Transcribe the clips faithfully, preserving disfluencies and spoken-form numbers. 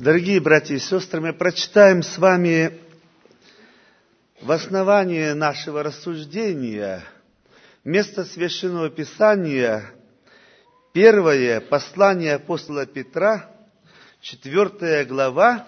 Дорогие братья и сестры, мы прочитаем с вами в основании нашего рассуждения место Священного Писания, первое послание апостола Петра, четвертая глава,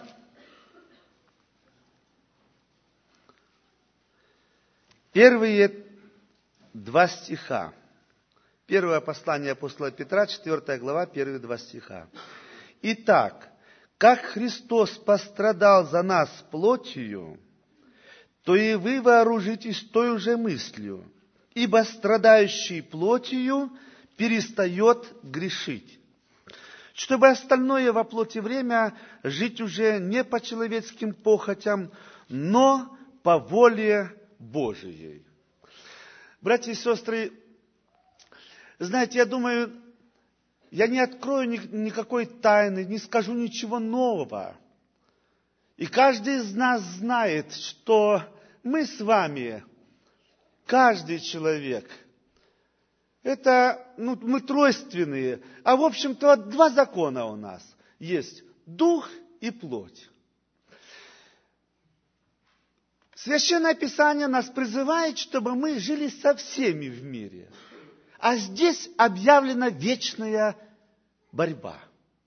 первые два стиха. Первое послание апостола Петра, четвертая глава, первые два стиха. Итак, как Христос пострадал за нас плотью, то и вы вооружитесь той же мыслью, ибо страдающий плотью перестает грешить, чтобы остальное во плоти время жить уже не по человеческим похотям, но по воле Божией. Братья и сестры, знаете, я думаю, я не открою никакой тайны, не скажу ничего нового. И каждый из нас знает, что мы с вами, каждый человек, это, ну, мы тройственные. А в общем-то два закона у нас есть: дух и плоть. Священное Писание нас призывает, чтобы мы жили со всеми в мире. А здесь объявлена вечная борьба.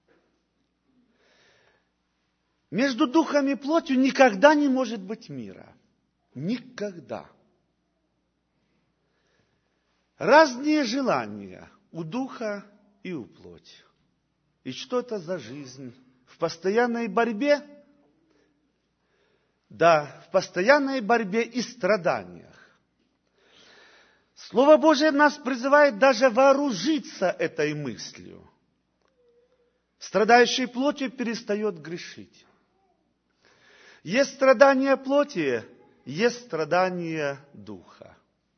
Между духом и плотью никогда не может быть мира. Никогда. Разные желания у духа и у плоти. И что это за жизнь? В постоянной борьбе? Да, в постоянной борьбе и страданиях. Слово Божие нас призывает даже вооружиться этой мыслью. Страдающий плотью перестает грешить. Есть страдания плоти, есть страдания духа.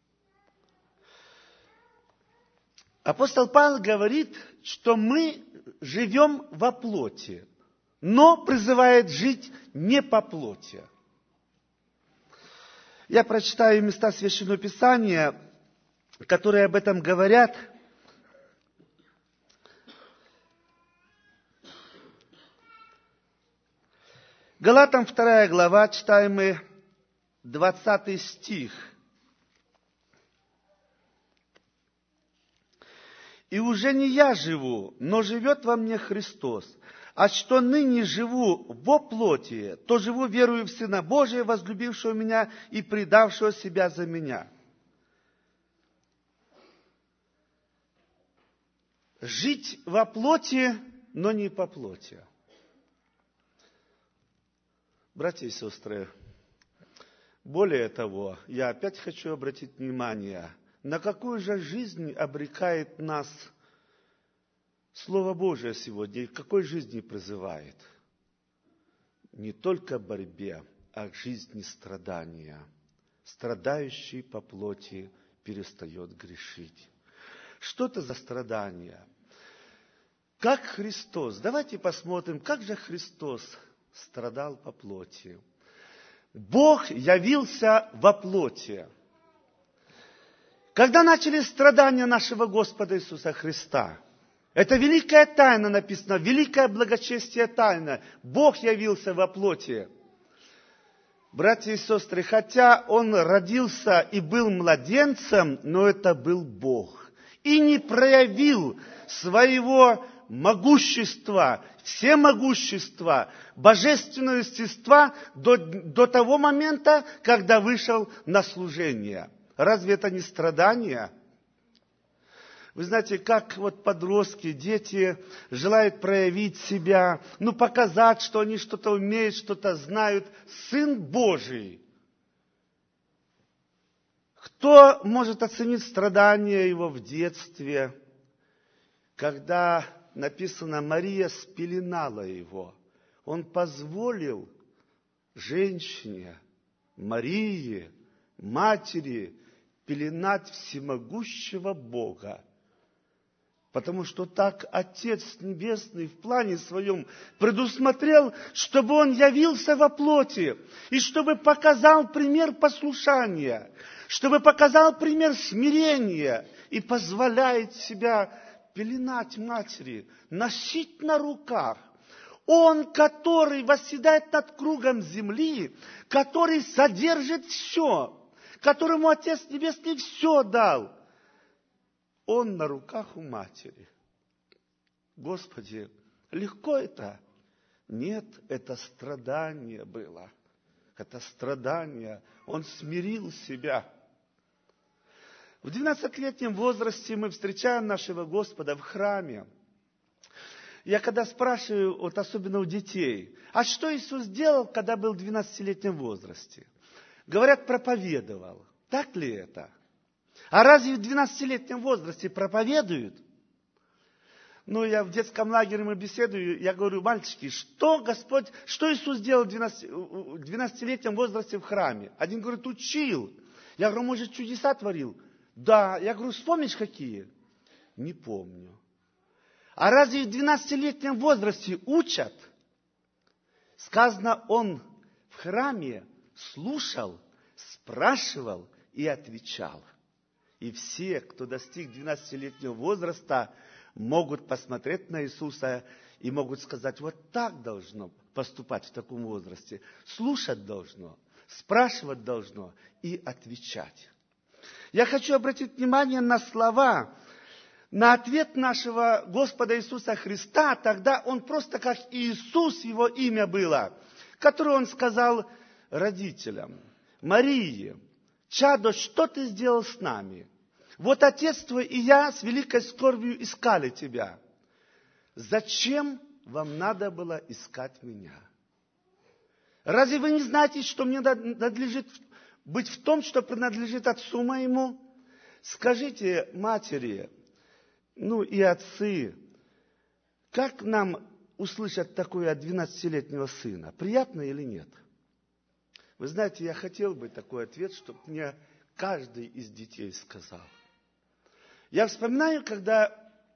Апостол Павел говорит, что мы живем во плоти, но призывает жить не по плоти. Я прочитаю места Священного Писания, которые об этом говорят. Галатам вторая глава, читаем мы двадцатый стих. «И уже не я живу, но живет во мне Христос. А что ныне живу во плоти, то живу верою в Сына Божия, возлюбившего меня и предавшего себя за меня». Жить во плоти, но не по плоти. Братья и сестры, более того, я опять хочу обратить внимание, на какую же жизнь обрекает нас Слово Божие сегодня, и к какой жизни призывает? Не только к борьбе, а к жизни страдания. Страдающий по плоти перестает грешить. Что это за страдания? Как Христос, давайте посмотрим, как же Христос страдал по плоти. Бог явился во плоти. Когда начались страдания нашего Господа Иисуса Христа? Это великая тайна написана, великое благочестие тайна. Бог явился во плоти. Братья и сестры, хотя Он родился и был младенцем, но это был Бог. И не проявил своего могущества, всемогущества, божественного естества до, до того момента, когда вышел на служение. Разве это не страдание? Вы знаете, как вот подростки, дети желают проявить себя, ну, показать, что они что-то умеют, что-то знают. Сын Божий. Кто может оценить страдания его в детстве, когда написано, Мария спеленала его? Он позволил женщине, Марии, матери, пеленать всемогущего Бога. Потому что так Отец Небесный в плане своем предусмотрел, чтобы Он явился во плоти, и чтобы показал пример послушания, чтобы показал пример смирения, и позволяет себя пеленать матери, носить на руках. Он, который восседает над кругом земли, который содержит все, которому Отец Небесный все дал. Он на руках у матери. Господи, легко это? Нет, это страдание было. Это страдание. Он смирил себя. В двенадцатилетнем возрасте мы встречаем нашего Господа в храме. Я когда спрашиваю, вот особенно у детей, а что Иисус делал, когда был в двенадцатилетнем возрасте? Говорят, проповедовал. Так ли это? А разве в двенадцатилетнем возрасте проповедуют? Ну, я в детском лагере мы беседую, я говорю, мальчики, что Господь, что Иисус делал в двенадцатилетнем возрасте в храме? Один говорит, учил. Я говорю, может, чудеса творил? Да. Я говорю, вспомнишь какие? Не помню. А разве в двенадцатилетнем возрасте учат? Сказано, он в храме слушал, спрашивал и отвечал. И все, кто достиг двенадцатилетнего возраста, могут посмотреть на Иисуса и могут сказать, вот так должно поступать в таком возрасте. Слушать должно, спрашивать должно и отвечать. Я хочу обратить внимание на слова, на ответ нашего Господа Иисуса Христа. Тогда Он просто как Иисус, Его имя было, которое Он сказал родителям. Марии, чадо, что ты сделал с нами? Вот отец твой и я с великой скорбью искали тебя. Зачем вам надо было искать меня? Разве вы не знаете, что мне надлежит быть в том, что принадлежит отцу моему? Скажите, матери, ну и отцы, как нам услышать такое от двенадцатилетнего сына? Приятно или нет? Вы знаете, я хотел бы такой ответ, чтобы мне каждый из детей сказал. Я вспоминаю, когда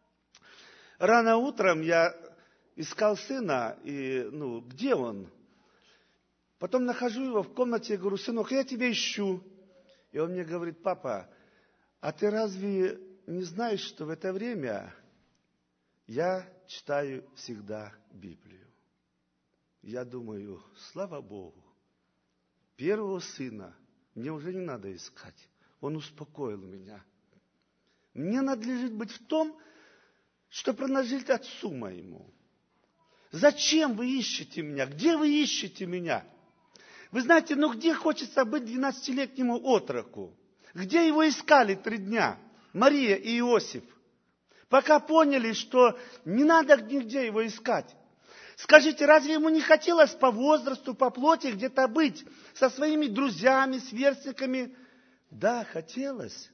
рано утром я искал сына, и, ну, где он? Потом нахожу его в комнате и говорю, сынок, я тебя ищу. И он мне говорит, папа, а ты разве не знаешь, что в это время я читаю всегда Библию? Я думаю, слава Богу, первого сына мне уже не надо искать. Он успокоил меня. Мне надлежит быть в том, что принадлежит отцу моему. Зачем вы ищете меня? Где вы ищете меня? Вы знаете, ну где хочется быть двенадцатилетнему отроку? Где его искали три дня? Мария и Иосиф. Пока поняли, что не надо нигде его искать. Скажите, разве ему не хотелось по возрасту, по плоти где-то быть со своими друзьями, сверстниками? Да, хотелось.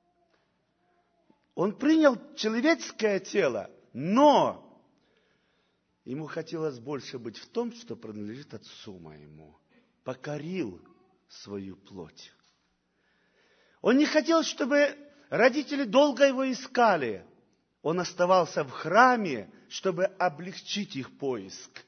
Он принял человеческое тело, но ему хотелось больше быть в том, что принадлежит отцу моему. Покорил свою плоть. Он не хотел, чтобы родители долго его искали. Он оставался в храме, чтобы облегчить их поиск.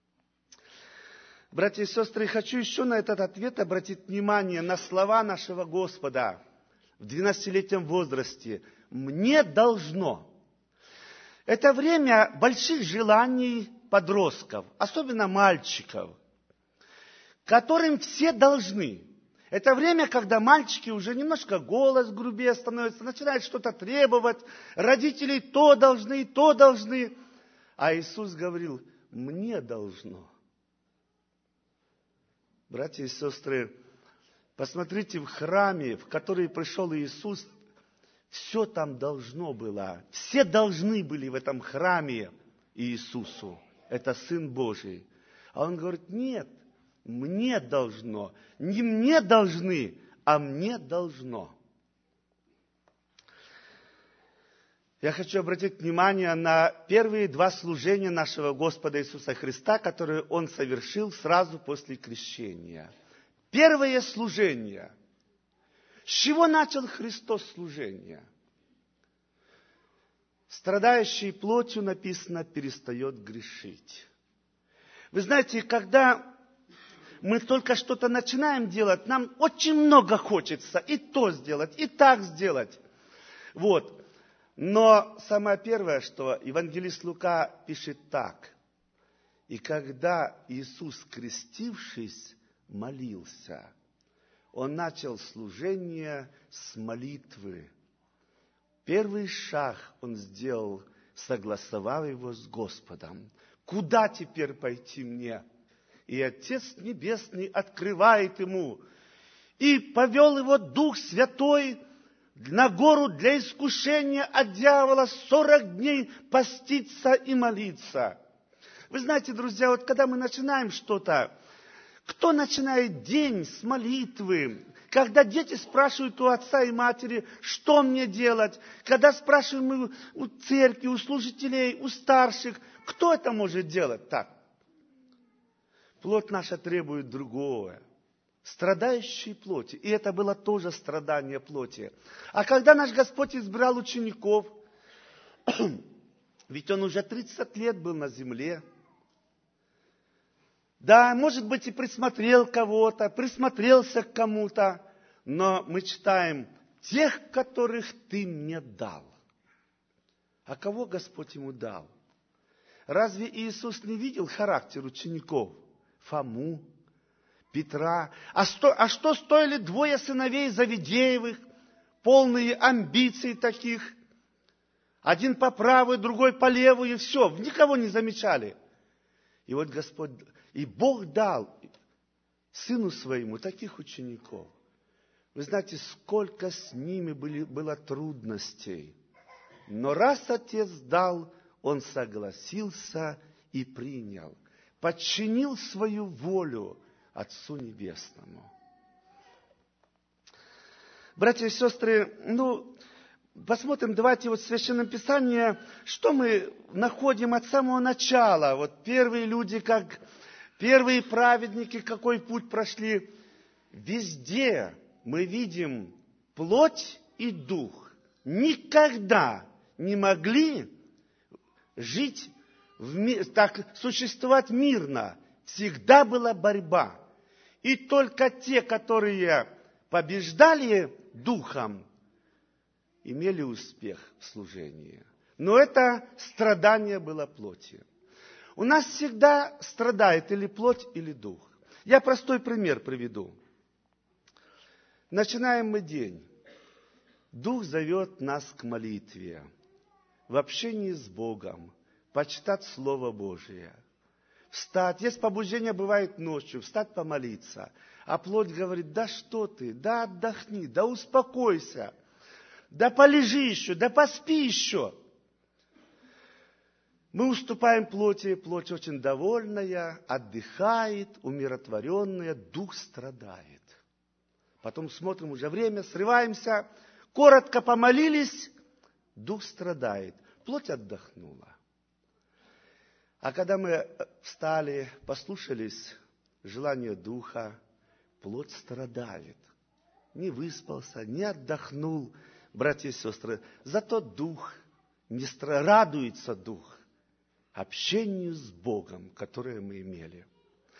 Братья и сестры, хочу еще на этот ответ обратить внимание на слова нашего Господа в двенадцатилетнем возрасте. Мне должно. Это время больших желаний подростков, особенно мальчиков, которым все должны. Это время, когда мальчики уже немножко голос грубее становится, начинают что-то требовать, родители то должны, то должны. А Иисус говорил, мне должно. Братья и сестры, посмотрите в храме, в который пришел Иисус, все там должно было. Все должны были в этом храме Иисусу. Это Сын Божий. А Он говорит, нет, мне должно. Не мне должны, а мне должно. Я хочу обратить внимание на первые два служения нашего Господа Иисуса Христа, которые Он совершил сразу после крещения. Первое служение. С чего начал Христос служение? Страдающий плотью, написано, перестает грешить. Вы знаете, когда мы только что-то начинаем делать, нам очень много хочется и то сделать, и так сделать. Вот. Но самое первое, что евангелист Лука пишет так. И когда Иисус, крестившись, молился, Он начал служение с молитвы. Первый шаг Он сделал, согласовав его с Господом. Куда теперь пойти мне? И Отец Небесный открывает ему. И повел его Дух Святой на гору для искушения от дьявола сорок дней поститься и молиться. Вы знаете, друзья, вот когда мы начинаем что-то, кто начинает день с молитвы? Когда дети спрашивают у отца и матери, что мне делать? Когда спрашиваем мы у церкви, у служителей, у старших, кто это может делать так? Плоть наша требует другого. Страдающей плоти. И это было тоже страдание плоти. А когда наш Господь избрал учеников, ведь Он уже тридцать лет был на земле, да, может быть, и присмотрел кого-то, присмотрелся к кому-то, но мы читаем тех, которых Ты мне дал. А кого Господь ему дал? Разве Иисус не видел характер учеников? Фому, Петра. А что, а что стоили двое сыновей Завидеевых, полные амбиций таких? Один по правую, другой по левую, и все. Никого не замечали. И вот Господь... И Бог дал Сыну Своему таких учеников. Вы знаете, сколько с ними были, было трудностей. Но раз Отец дал, Он согласился и принял. Подчинил свою волю Отцу Небесному. Братья и сестры, ну, посмотрим, давайте вот в Священном Писании, что мы находим от самого начала. Вот первые люди, как... Первые праведники, какой путь прошли, везде мы видим плоть и дух. Никогда не могли жить, в ми... так существовать мирно. Всегда была борьба. И только те, которые побеждали духом, имели успех в служении. Но это страдание было плоти. У нас всегда страдает или плоть, или дух. Я простой пример приведу. Начинаем мы день. Дух зовет нас к молитве, в общении с Богом, почитать Слово Божие, встать. Есть побуждение, бывает ночью, встать помолиться. А плоть говорит, да что ты, да отдохни, да успокойся, да полежи еще, да поспи еще. Мы уступаем плоти, плоть очень довольная, отдыхает, умиротворенная, дух страдает. Потом смотрим, уже время, срываемся, коротко помолились, дух страдает, плоть отдохнула. А когда мы встали, послушались желания духа, плоть страдает. Не выспался, не отдохнул, братья и сестры. Зато дух, не стра... радуется дух общению с Богом, которое мы имели.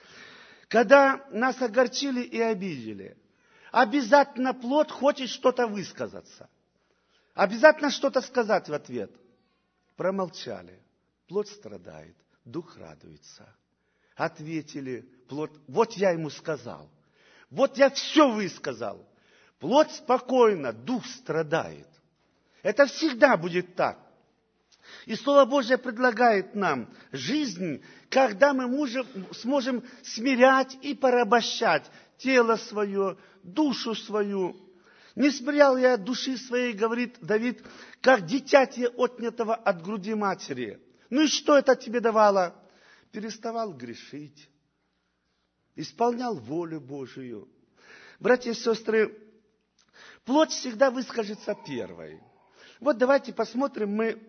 Когда нас огорчили и обидели, обязательно плоть хочет что-то высказаться. Обязательно что-то сказать в ответ. Промолчали. Плоть страдает, дух радуется. Ответили, плоть, вот я ему сказал. Вот я все высказал. Плоть спокойна, дух страдает. Это всегда будет так. И Слово Божье предлагает нам жизнь, когда мы можем, сможем смирять и порабощать тело свое, душу свою. Не смирял я души своей, говорит Давид, как дитятие отнятого от груди матери. Ну и что это тебе давало? Переставал грешить, исполнял волю Божию. Братья и сестры, плоть всегда выскажется первой. Вот давайте посмотрим мы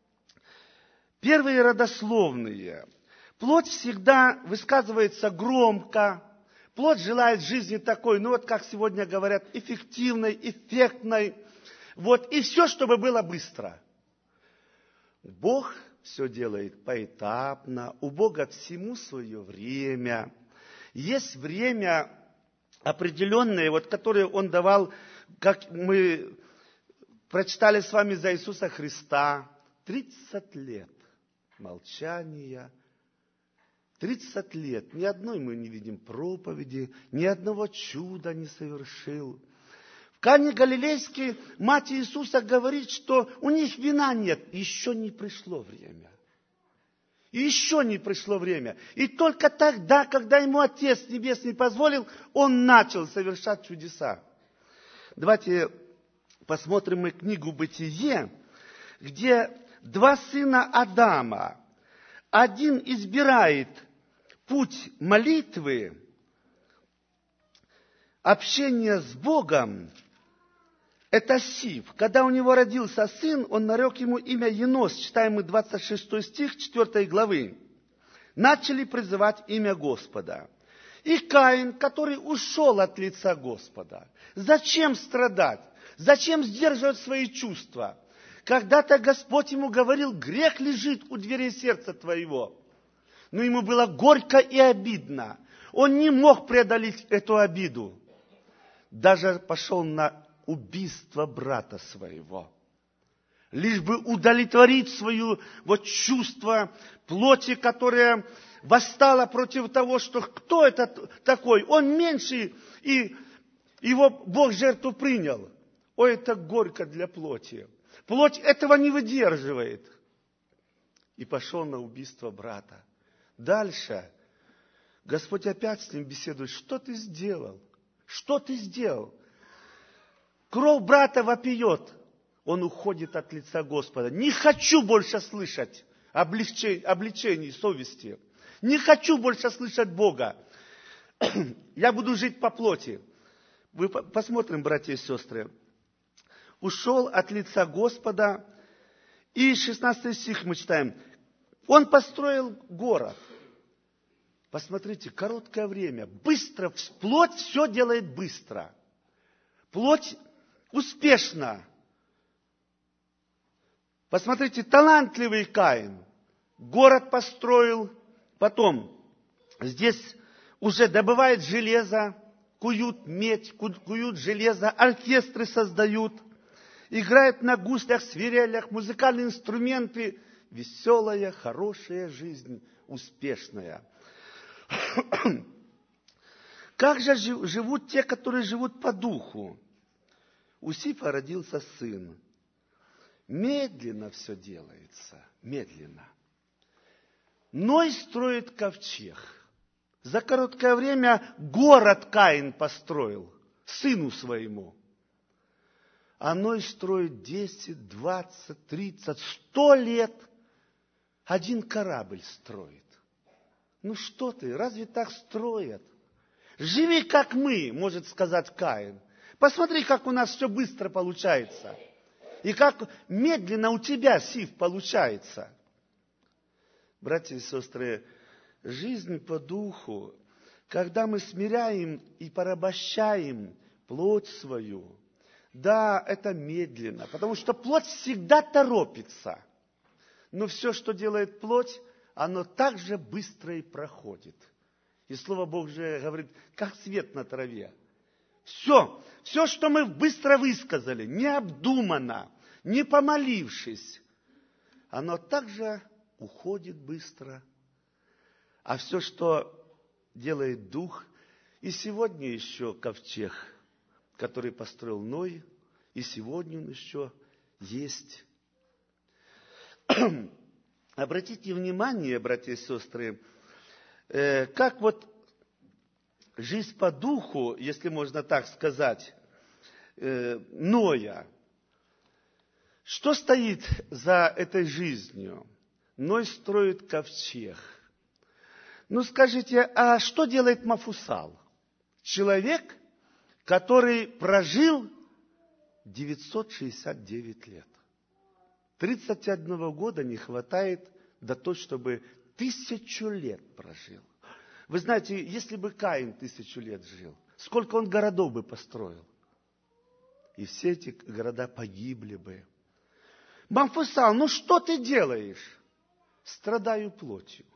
первые родословные. Плоть всегда высказывается громко. Плоть желает жизни такой, ну вот как сегодня говорят, эффективной, эффектной. Вот, и все, чтобы было быстро. Бог все делает поэтапно. У Бога всему свое время. Есть время определенное, вот, которое Он давал, как мы прочитали с вами за Иисуса Христа. тридцать лет молчания, тридцать лет ни одной мы не видим проповеди, ни одного чуда не совершил. В Кане Галилейской мать Иисуса говорит, что у них вина нет. Еще не пришло время. И еще не пришло время. И только тогда, когда ему Отец Небесный позволил, он начал совершать чудеса. Давайте посмотрим мы книгу «Бытие», где два сына Адама. Один избирает путь молитвы, общения с Богом. Это Сив. Когда у него родился сын, он нарек ему имя Енос. Читаем мы двадцать шестой стих четвёртой главы. Начали призывать имя Господа. И Каин, который ушел от лица Господа. Зачем страдать? Зачем сдерживать свои чувства? Когда-то Господь ему говорил: грех лежит у дверей сердца твоего. Но ему было горько и обидно. Он не мог преодолеть эту обиду. Даже пошел на убийство брата своего. Лишь бы удовлетворить свое вот чувство плоти, которое восстало против того, что кто это такой? Он меньший, и его Бог жертву принял. Ой, это горько для плоти. Плоть этого не выдерживает. И пошел на убийство брата. Дальше Господь опять с ним беседует. Что ты сделал? Что ты сделал? Кровь брата вопиет. Он уходит от лица Господа. Не хочу больше слышать облегчений, обличений совести. Не хочу больше слышать Бога. Я буду жить по плоти. Вы посмотрим, братья и сестры. Ушел от лица Господа. И шестнадцатый стих мы читаем. Он построил город. Посмотрите, короткое время. Быстро. Плоть все делает быстро. Плоть успешно. Посмотрите, талантливый Каин. Город построил. Потом здесь уже добывает железо, куют медь, куют железо, оркестры создают, играют на гуслях, свирелях, музыкальные инструменты. Веселая, хорошая жизнь, успешная. Как же живут те, которые живут по духу? У Сифа родился сын. Медленно все делается, медленно. Ной строит ковчег. За короткое время город Каин построил сыну своему. А Ной строит десять, двадцать, тридцать, сто лет. Один корабль строит. Ну что ты, разве так строят? Живи как мы, может сказать Каин. Посмотри, как у нас все быстро получается. И как медленно у тебя, Сив, получается. Братья и сестры, жизнь по духу, когда мы смиряем и порабощаем плоть свою, да, это медленно, потому что плоть всегда торопится. Но все, что делает плоть, оно так же быстро и проходит. И Слово Божие говорит, как свет на траве. Все, все, что мы быстро высказали, необдуманно, не помолившись, оно также уходит быстро. А все, что делает Дух, и сегодня еще ковчег, который построил Ной, и сегодня он еще есть. Обратите внимание, братья и сестры, как вот жизнь по духу, если можно так сказать, Ноя. Что стоит за этой жизнью? Ной строит ковчег. Ну скажите, а что делает Мафусал? Человек, который прожил девятьсот шестьдесят девять лет. тридцати одного года не хватает до того, чтобы тысячу лет прожил. Вы знаете, если бы Каин тысячу лет жил, сколько он городов бы построил? И все эти города погибли бы. Мафусал, ну что ты делаешь? Страдаю плотью.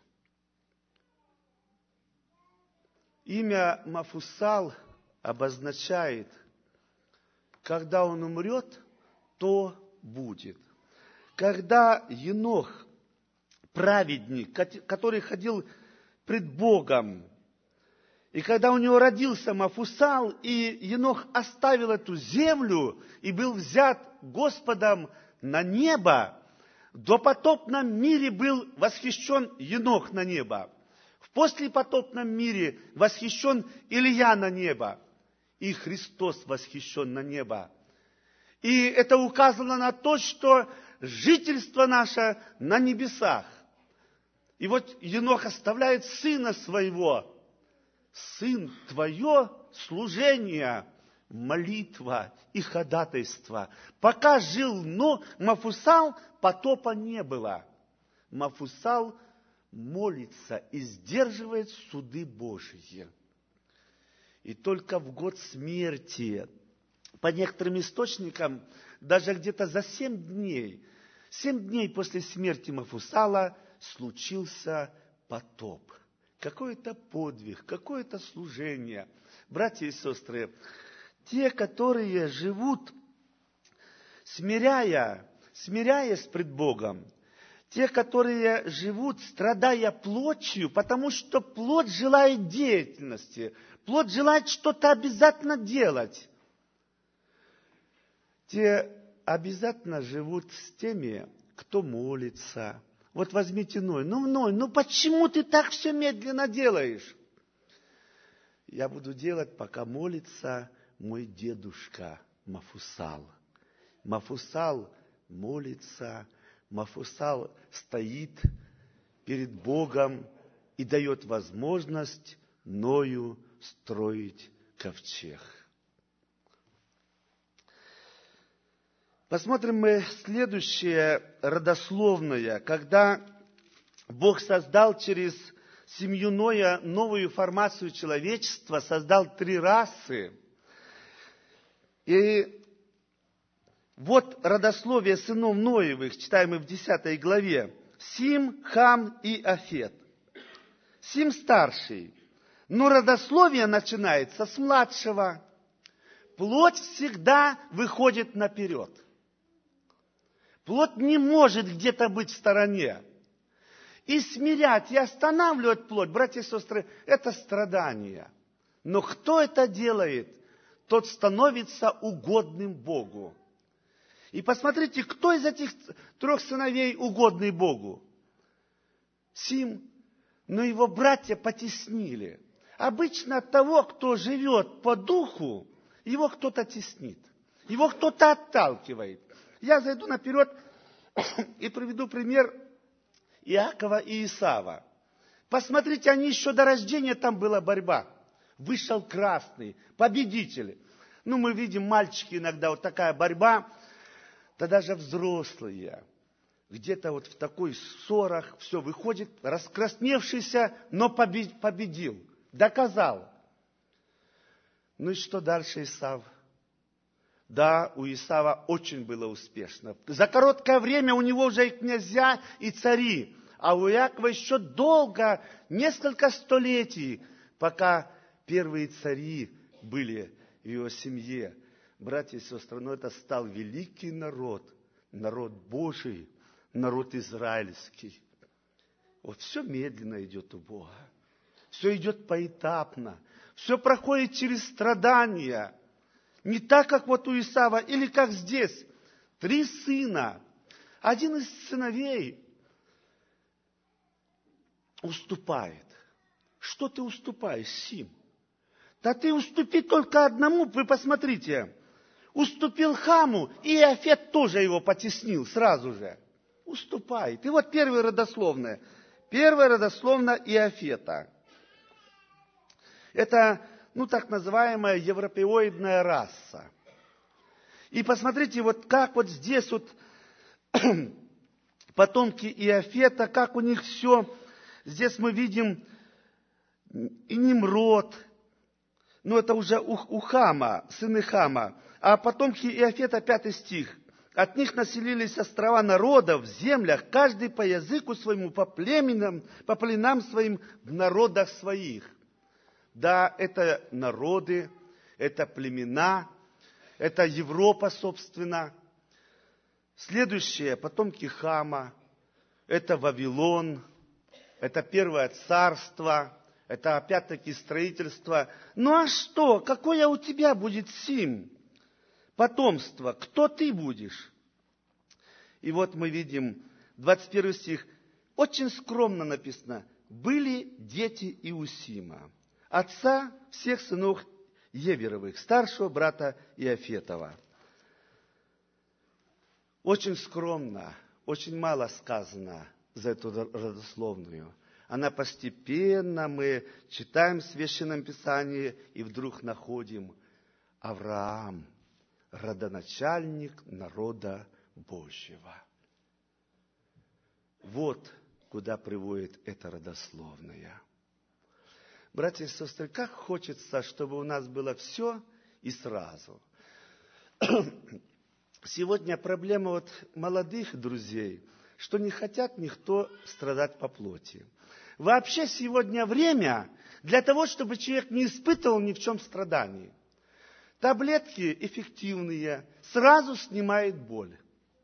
Имя Мафусал обозначает, когда он умрет, то будет. Когда Енох, праведник, который ходил пред Богом. И когда у него родился Мафусал, и Енох оставил эту землю и был взят Господом на небо, в допотопном мире был восхищен Енох на небо. В послепотопном мире восхищен Илья на небо. И Христос восхищен на небо. И это указано на то, что жительство наше на небесах. И вот Енох оставляет сына своего. Сын, твое служение, молитва и ходатайство. Пока жил но Мафусал, потопа не было. Мафусал молится и сдерживает суды Божьи. И только в год смерти, по некоторым источникам, даже где-то за семь дней, семь дней после смерти Мафусала случился потоп. Какой-то подвиг, какое-то служение. Братья и сестры, те, которые живут, смиряя, смиряясь пред Богом, те, которые живут, страдая плотью, потому что плоть желает деятельности, плоть желает что-то обязательно делать, те обязательно живут с теми, кто молится. Вот возьмите Ной. Ну, Ной, ну почему ты так все медленно делаешь? Я буду делать, пока молится мой дедушка Мафусал. Мафусал молится, Мафусал стоит перед Богом и дает возможность Ною строить ковчег. Посмотрим мы следующее родословное, когда Бог создал через семью Ноя новую формацию человечества, создал три расы. И вот родословие сынов Ноевых, читаем мы в десятой главе. Сим, Хам и Афет. Сим старший, но родословие начинается с младшего. Плоть всегда выходит наперед. Плоть не может где-то быть в стороне. И смирять, и останавливать плоть, братья и сестры, это страдание. Но кто это делает, тот становится угодным Богу. И посмотрите, кто из этих трех сыновей угодный Богу? Сим, но его братья потеснили. Обычно от того, кто живет по духу, его кто-то теснит, его кто-то отталкивает. Я зайду наперед и приведу пример Иакова и Исава. Посмотрите, они еще до рождения, там была борьба. Вышел красный, победитель. Ну, мы видим, мальчики иногда, вот такая борьба. Да даже взрослые, где-то вот в такой ссорах, все, выходит раскрасневшийся, но победил, доказал. Ну и что дальше Исав? Да, у Исава очень было успешно. За короткое время у него уже и князья, и цари. А у Иакова еще долго, несколько столетий, пока первые цари были в его семье. Братья и сестры, но это стал великий народ, народ Божий, народ израильский. Вот все медленно идет у Бога. Все идет поэтапно. Все проходит через страдания. Не так, как вот у Исава, или как здесь. Три сына. Один из сыновей уступает. Что ты уступаешь, Сим? Да ты уступи только одному, вы посмотрите. Уступил Хаму, и Иафет тоже его потеснил сразу же. Уступает. И вот первое родословное. Первое родословное Иафета. Это, ну, так называемая европеоидная раса. И посмотрите, вот как вот здесь вот потомки Иафета, как у них все. Здесь мы видим и Nimrod, ну, это уже у, у Хама, сыны Хама. А потомки Иафета, пятый стих. От них населились острова народов в землях, каждый по языку своему, по племенам, по пленам своим, в народах своих. Да, это народы, это племена, это Европа, собственно. Следующее, потомки Хама, это Вавилон, это первое царство, это опять-таки строительство. Ну а что? Какое у тебя будет сим? Потомство. Кто ты будешь? И вот мы видим, двадцать первый стих, очень скромно написано. Были дети Иусима, отца всех сынов Еверовых, старшего брата Иофетова. Очень скромно, очень мало сказано за эту родословную. Она постепенно, мы читаем в Священном Писании и вдруг находим Авраам, родоначальник народа Божьего. Вот куда приводит эта родословная. Братья и сестры, как хочется, чтобы у нас было все и сразу. Сегодня проблема вот молодых друзей, что не хотят никто страдать по плоти. Вообще сегодня время для того, чтобы человек не испытывал ни в чем страданий. Таблетки эффективные, сразу снимает боль.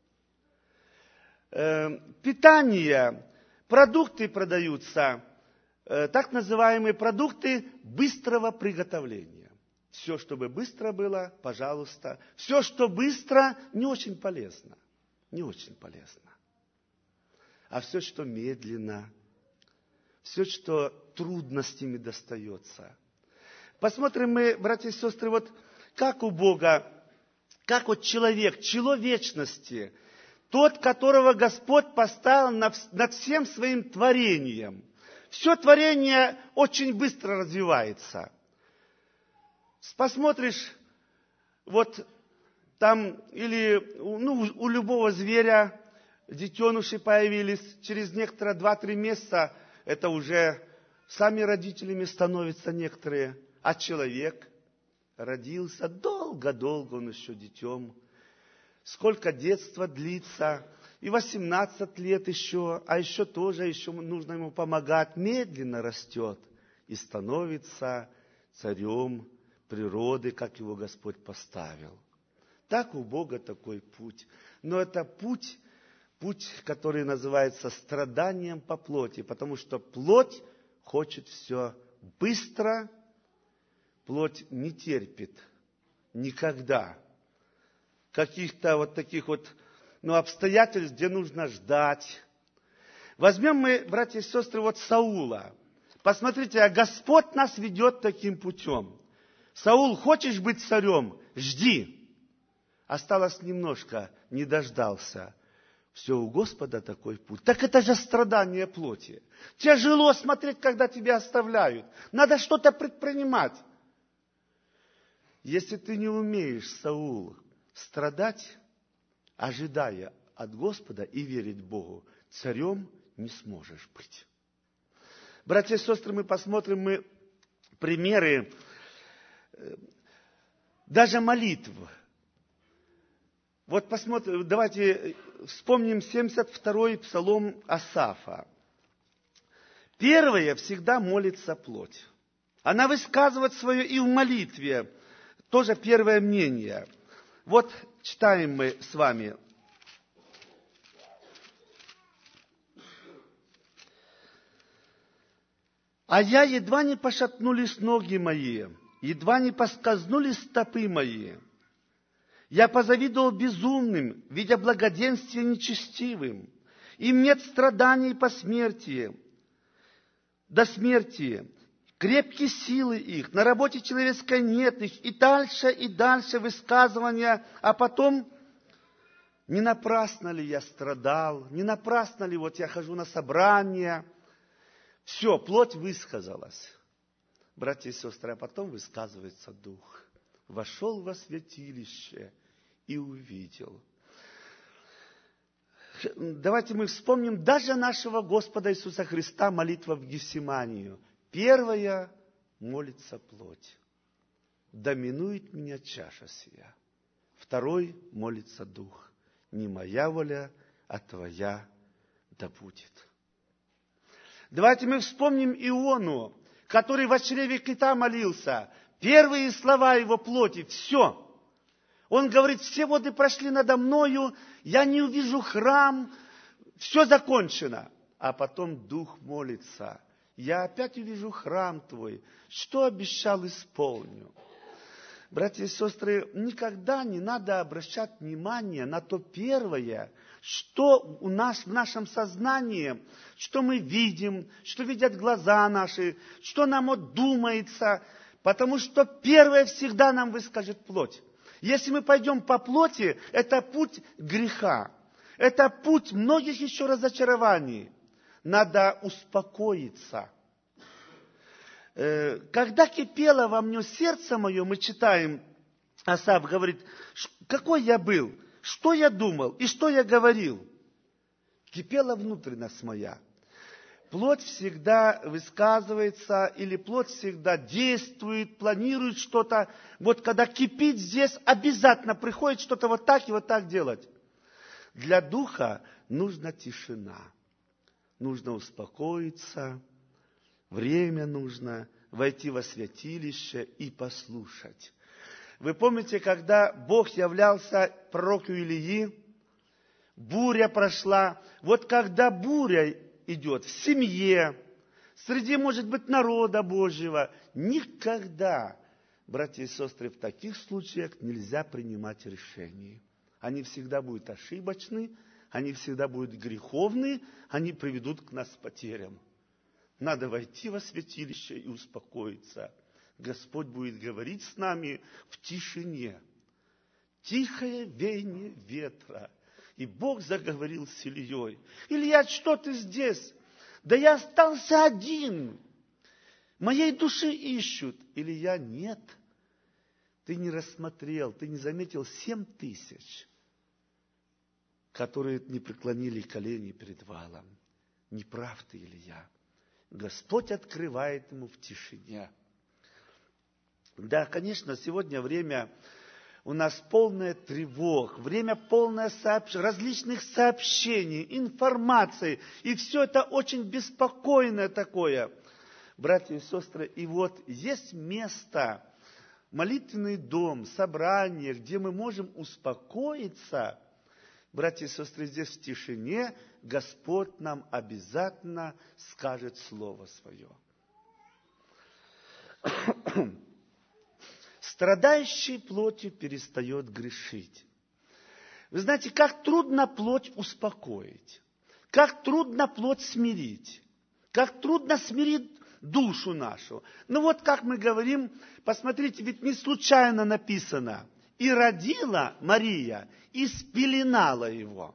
Э, питание, продукты продаются, э, так называемые продукты быстрого приготовления. Все, чтобы быстро было, пожалуйста. Все, что быстро, не очень полезно. Не очень полезно. А все, что медленно, все, что трудностями достается. Посмотрим мы, братья и сестры, вот как у Бога, как вот человек, чело вечности, тот, которого Господь поставил над всем своим творением. Все творение очень быстро развивается. Посмотришь, вот там, или ну, у любого зверя детеныши появились, через некоторые два-три месяца это уже сами родителями становятся некоторые, а человек родился долго-долго, он еще детем. Сколько детства длится, и восемнадцать лет еще, а еще тоже, еще нужно ему помогать, медленно растет и становится царем природы, как его Господь поставил. Так у Бога такой путь. Но это путь, путь, который называется страданием по плоти, потому что плоть хочет все быстро, плоть не терпит никогда каких-то вот таких вот ну, обстоятельств, где нужно ждать. Возьмем мы, братья и сестры, вот Саула. Посмотрите, а Господь нас ведет таким путем. Саул, хочешь быть царем? Жди. Осталось немножко, не дождался. Все у Господа такой путь. Так это же страдание плоти. Тяжело смотреть, когда тебя оставляют. Надо что-то предпринимать. Если ты не умеешь, Саул, страдать, ожидая от Господа и верить Богу, царем не сможешь быть. Братья и сестры, мы посмотрим мы примеры даже молитв. Вот посмотрим, давайте вспомним семьдесят второй псалом Асафа. Первое всегда молится плоть. Она высказывает свое и в молитве. Тоже первое мнение. Вот читаем мы с вами. А я едва не пошатнулись ноги мои, едва не поскользнулись стопы мои. Я позавидовал безумным, видя благоденствие нечестивым. Им нет страданий по смерти, до смерти. Крепкие силы их, на работе человеческой нет их. И дальше, и дальше высказывания. А потом, не напрасно ли я страдал, не напрасно ли вот я хожу на собрания. Все, плоть высказалась. Братья и сестры, а потом высказывается дух. Вошел во святилище и увидел. Давайте мы вспомним даже нашего Господа Иисуса Христа, молитва в Гефсиманию. Первая молится плоть. Доминует меня чаша сия. Второй молится дух. Не моя воля, а твоя да будет. Давайте мы вспомним Иону, который в чреве кита молился. Первые слова его плоти. Все. Он говорит, все воды прошли надо мною, я не увижу храм, все закончено. а потом дух молится. Я опять увижу храм Твой, что обещал, исполню. Братья и сестры, никогда не надо обращать внимание на то первое, что у нас в нашем сознании, что мы видим, что видят глаза наши, что нам вот думается, потому что первое всегда нам выскажет плоть. Если мы пойдем по плоти, это путь греха, это путь многих еще разочарований. Надо успокоиться. Когда кипело во мне сердце мое, мы читаем, Асаф говорит, какой я был, что я думал и что я говорил. Кипела внутренность моя. Плоть всегда высказывается, или плоть всегда действует, планирует что-то. Вот когда кипит здесь, обязательно приходит что-то вот так и вот так делать. Для духа нужна тишина. Нужно успокоиться. Время нужно войти во святилище и послушать. Вы помните, когда Бог являлся пророку Илии, буря прошла. Вот когда буря идет в семье, среди, может быть, народа Божьего, никогда, братья и сестры, в таких случаях нельзя принимать решения. Они всегда будут ошибочны, они всегда будут греховны, они приведут к нас потерям. Надо войти во святилище и успокоиться. Господь будет говорить с нами в тишине. Тихое веяние ветра. И Бог заговорил с Ильей. Илья, что ты здесь? Да я остался один. Моей души ищут. Илья, нет. Ты не рассмотрел, ты не заметил семь тысяч, которые не преклонили колени перед валом. Не прав ты, Илья. Господь открывает ему в тишине. Да, конечно, сегодня время у нас полное тревог, время полное сообщ... различных сообщений, информации. И все это очень беспокойное такое. Братья и сестры, и вот есть место, молитвенный дом, собрание, где мы можем успокоиться. Братья и сестры, здесь в тишине Господь нам обязательно скажет Слово Свое. Страдающий плотью перестает грешить. Вы знаете, как трудно плоть успокоить, как трудно плоть смирить, как трудно смирить душу нашу. Ну вот как мы говорим, посмотрите, ведь не случайно написано: «И родила Мария, и спеленала его».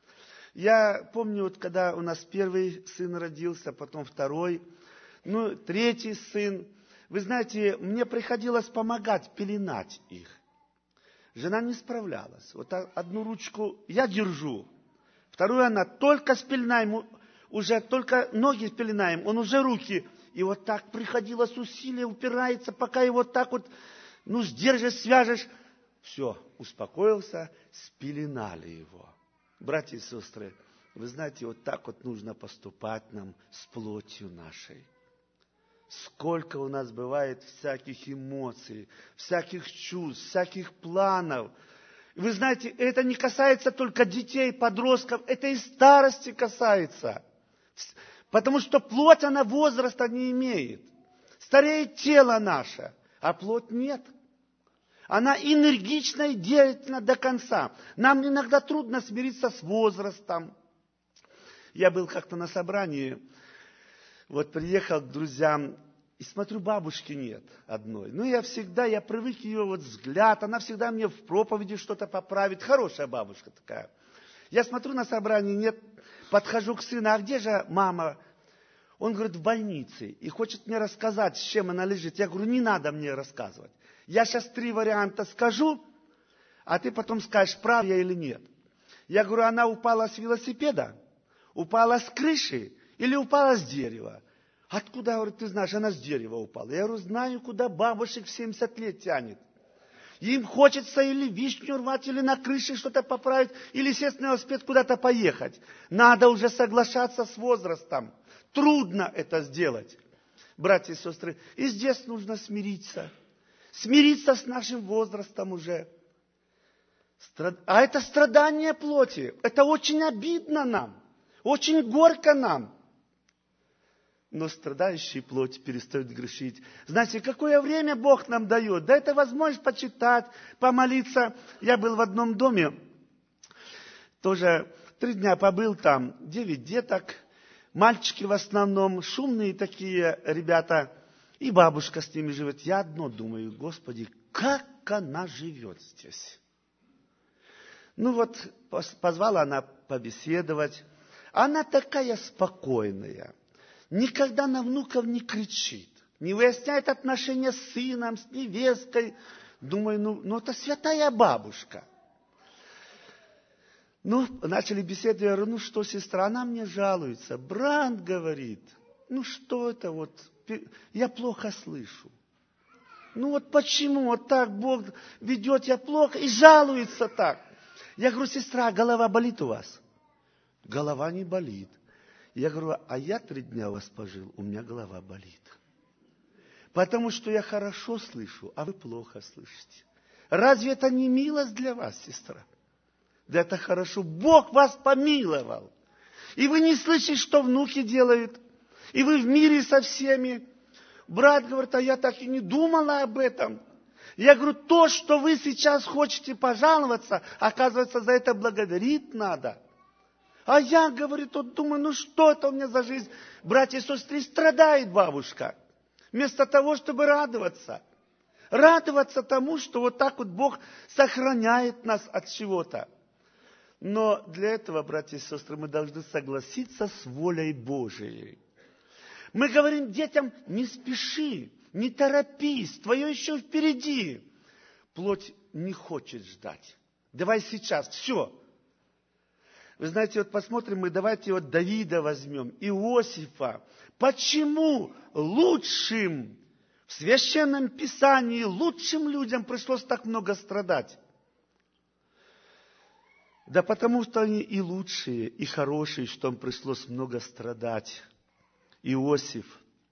Я помню, вот когда у нас первый сын родился, потом второй, ну, третий сын. Вы знаете, мне приходилось помогать пеленать их. Жена не справлялась. Вот одну ручку я держу, вторую она только спеленаем, уже только ноги спеленаем, он уже руки. И вот так приходилось усилие, упирается, пока его так вот, ну, сдержишь, свяжешь. Все, успокоился, спеленали его. Братья и сестры, вы знаете, вот так вот нужно поступать нам с плотью нашей. Сколько у нас бывает всяких эмоций, всяких чувств, всяких планов. Вы знаете, это не касается только детей, подростков, это и старости касается. Потому что плоть, она возраста не имеет. Стареет тело наше, а плоть нет. Она энергична и деятельна до конца. Нам иногда трудно смириться с возрастом. Я был как-то на собрании, вот приехал к друзьям, и смотрю, бабушки нет одной. Ну, я всегда, я привык ее вот взгляд, она всегда мне в проповеди что-то поправит. Хорошая бабушка такая. Я смотрю на собрании, нет, подхожу к сыну, а где же мама? Он говорит, в больнице, и хочет мне рассказать, с чем она лежит. Я говорю, не надо мне рассказывать. Я сейчас три варианта скажу, а ты потом скажешь, прав я или нет. Я говорю, она упала с велосипеда, упала с крыши или упала с дерева. Откуда, говорит, ты знаешь, она с дерева упала. Я говорю, знаю, куда бабушек в семьдесят лет тянет. Им хочется или вишню рвать, или на крыше что-то поправить, или сесть на велосипед куда-то поехать. Надо уже соглашаться с возрастом. Трудно это сделать, братья и сестры. И здесь нужно смириться. Смириться с нашим возрастом уже. А это страдание плоти. Это очень обидно нам. Очень горько нам. но страдающий плоть перестает грешить. Знаете, какое время Бог нам дает? Да это возможность почитать, помолиться. Я был в одном доме, тоже три дня побыл там, девять деток, мальчики в основном, шумные такие ребята, и бабушка с ними живет. Я одно думаю, Господи, как она живет здесь? Ну вот, позвала она побеседовать. Она такая спокойная. Никогда на внуков не кричит. Не выясняет отношения с сыном, с невесткой. Думаю, ну, ну это святая бабушка. Ну, начали беседовать. Я говорю, ну что, сестра, она мне жалуется. Брат говорит, ну что это вот, я плохо слышу. Ну вот почему вот так Бог ведет, я плохо, и жалуется так. Я говорю, сестра, голова болит у вас? Голова не болит. Я говорю, а я три дня у вас пожил, у меня голова болит. Потому что я хорошо слышу, а вы плохо слышите. Разве это не милость для вас, сестра? Да это хорошо. Бог вас помиловал. И вы не слышите, что внуки делают. И вы в мире со всеми. Брат говорит, а я так и не думала об этом. Я говорю, то, что вы сейчас хотите пожаловаться, оказывается, за это благодарить надо. А я, говорит, вот думаю, ну что это у меня за жизнь? Братья и сестры, страдает бабушка. Вместо того, чтобы радоваться. Радоваться тому, что вот так вот Бог сохраняет нас от чего-то. Но для этого, братья и сестры, мы должны согласиться с волей Божией. Мы говорим детям, не спеши, не торопись, твое еще впереди. Плоть не хочет ждать. Давай сейчас, все. Вы знаете, вот посмотрим мы, давайте вот Давида возьмем, Иосифа. Почему лучшим в Священном Писании, лучшим людям пришлось так много страдать? Да потому что они и лучшие, и хорошие, что им пришлось много страдать. Иосиф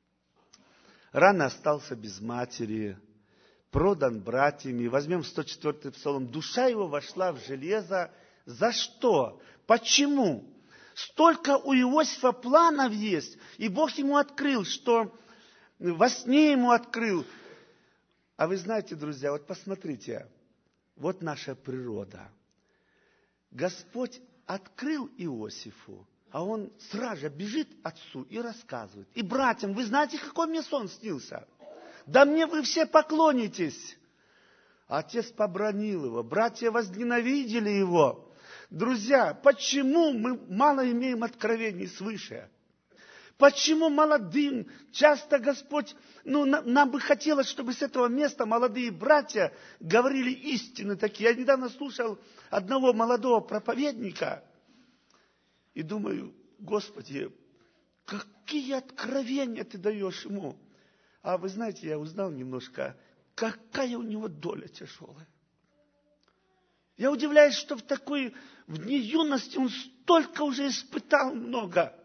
рано остался без матери, продан братьями. Возьмем сто четвёртый псалом. Душа его вошла в железо. За что? Почему? Столько у Иосифа планов есть, и Бог ему открыл, что во сне ему открыл. А вы знаете, друзья, вот посмотрите, вот наша природа. Господь открыл Иосифу, а он сразу же бежит отцу и рассказывает. И братьям, вы знаете, какой мне сон снился? Да мне вы все поклонитесь. Отец побранил его, братья возненавидели его. Друзья, почему мы мало имеем откровений свыше? Почему молодым часто Господь, ну, нам бы хотелось, чтобы с этого места молодые братья говорили истины такие. Я недавно слушал одного молодого проповедника и думаю, Господи, какие откровения Ты даешь ему? А вы знаете, я узнал немножко, какая у него доля тяжелая. Я удивляюсь, что в такой, в дни юности он столько уже испытал много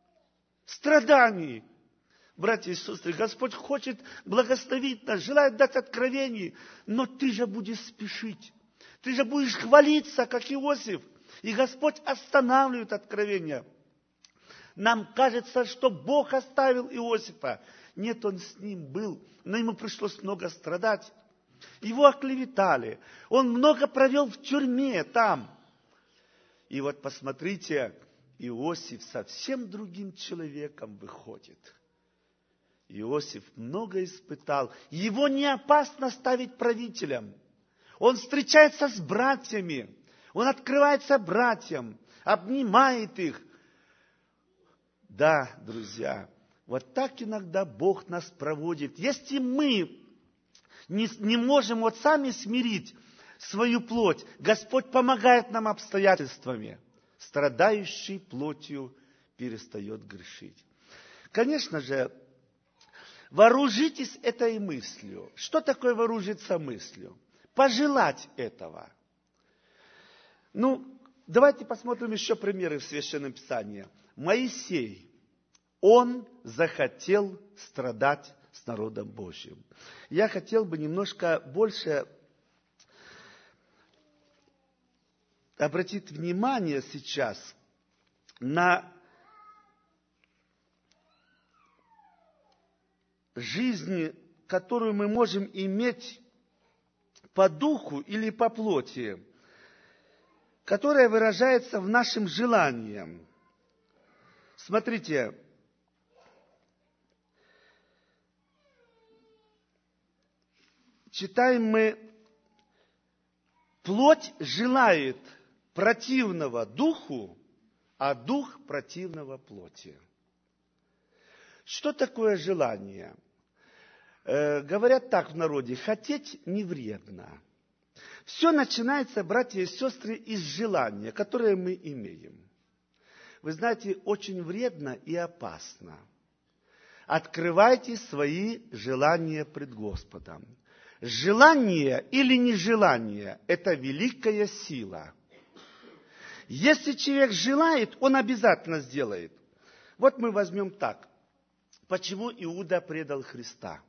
страданий. Братья и сестры, Господь хочет благословить нас, желает дать откровение, но ты же будешь спешить. Ты же будешь хвалиться, как Иосиф. И Господь останавливает откровение. Нам кажется, что Бог оставил Иосифа. Нет, он с ним был, но ему пришлось много страдать. Его оклеветали. Он много провел в тюрьме там. И вот посмотрите, Иосиф совсем другим человеком выходит. Иосиф много испытал. Его не опасно ставить правителем. Он встречается с братьями. Он открывается братьям, обнимает их. Да, друзья, вот так иногда Бог нас проводит. Если мы не, не можем вот сами смирить свою плоть, Господь помогает нам обстоятельствами. Страдающий плотью перестает грешить. Конечно же, вооружитесь этой мыслью. Что такое вооружиться мыслью? Пожелать этого. Ну, давайте посмотрим еще примеры в Священном Писании. Моисей, он захотел страдать с народом Божьим. Я хотел бы немножко больше обратить внимание сейчас на жизни, которую мы можем иметь по духу или по плоти, которая выражается в нашем желании. Смотрите, читаем мы: плоть желает противного духу, а дух противного плоти. Что такое желание? Э, говорят так в народе: хотеть не вредно. Все начинается, братья и сестры, из желания, которое мы имеем. Вы знаете, очень вредно и опасно. Открывайте свои желания пред Господом. Желание или нежелание – это великая сила. Если человек желает, он обязательно сделает. Вот мы возьмем так. Почему Иуда предал Христа?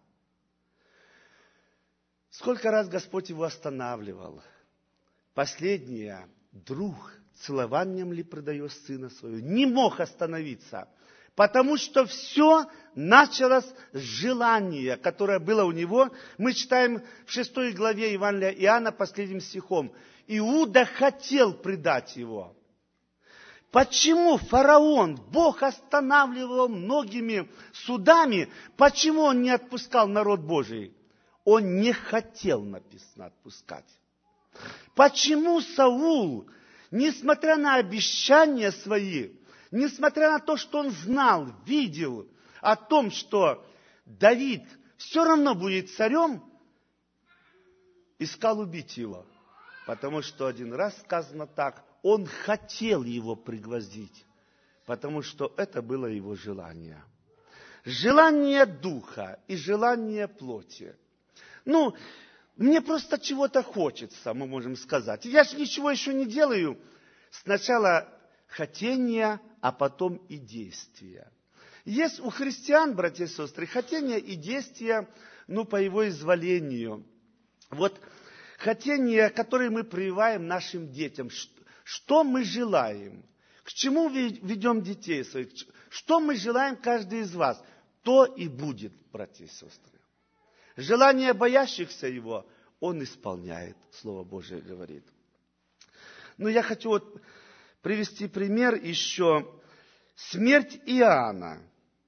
Сколько раз Господь его останавливал. Последнее: друг, целованием ли предаешь сына своего? Не мог остановиться, потому что все началось с желания, которое было у него. Мы читаем в шестой главе Евангелия Иоанна последним стихом: Иуда хотел предать его. Почему фараон, Бог останавливал многими судами, почему он не отпускал народ Божий? Он не хотел, написано, отпускать. Почему Саул, несмотря на обещания свои, несмотря на то, что он знал, видел о том, что Давид все равно будет царем, искал убить его? Потому что один раз сказано так: он хотел его пригвоздить, потому что это было его желание. Желание духа и желание плоти. Ну, мне просто чего-то хочется, мы можем сказать. Я же ничего еще не делаю. Сначала хотение, а потом и действие. Есть у христиан, братья и сестры, хотение и действие, ну, по его изволению. Вот хотение, которое мы прививаем нашим детям. Что мы желаем? К чему ведем детей своих? Что мы желаем, каждый из вас? То и будет, братья и сестры. Желание боящихся Его Он исполняет, Слово Божие говорит. Но я хочу вот привести пример еще. Смерть Иоанна.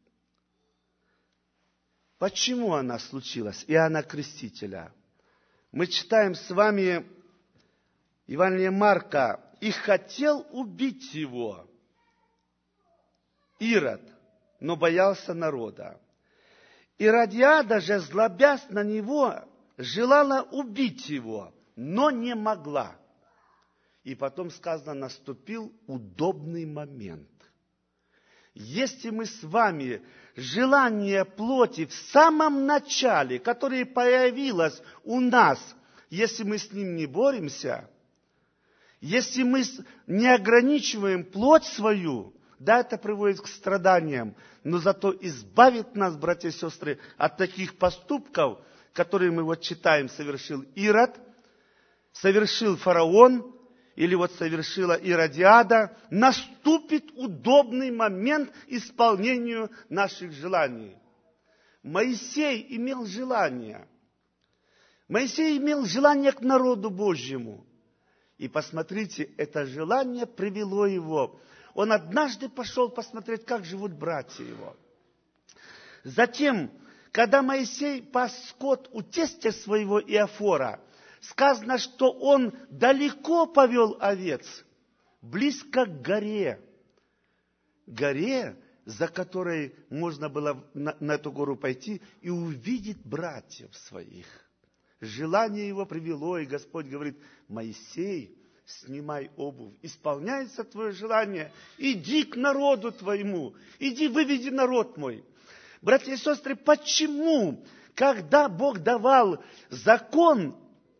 Почему она случилась? Иоанна Крестителя. Мы читаем с вами Евангелие Марка: «И хотел убить его Ирод, но боялся народа. Иродиада же, злобясь на него, желала убить его, но не могла». И потом сказано: наступил удобный момент. Если мы с вами желание плоти в самом начале, которое появилось у нас, если мы с ним не боремся, если мы не ограничиваем плоть свою, да, это приводит к страданиям, но зато избавит нас, братья и сестры, от таких поступков, которые мы вот читаем: совершил Ирод, совершил фараон, или вот совершила Иродиада. Наступит удобный момент исполнению наших желаний. Моисей имел желание. Моисей имел желание к народу Божьему. И посмотрите, это желание привело его. Он однажды пошел посмотреть, как живут братья его. Затем, когда Моисей пас скот у тестя своего Иофора, сказано, что он далеко повел овец, близко к горе. Горе, за которой можно было на, на эту гору пойти и увидеть братьев своих. Желание его привело, и Господь говорит: Моисей, снимай обувь, исполняется твое желание, иди к народу твоему, иди выведи народ мой. Братья и сестры, почему, когда Бог давал закон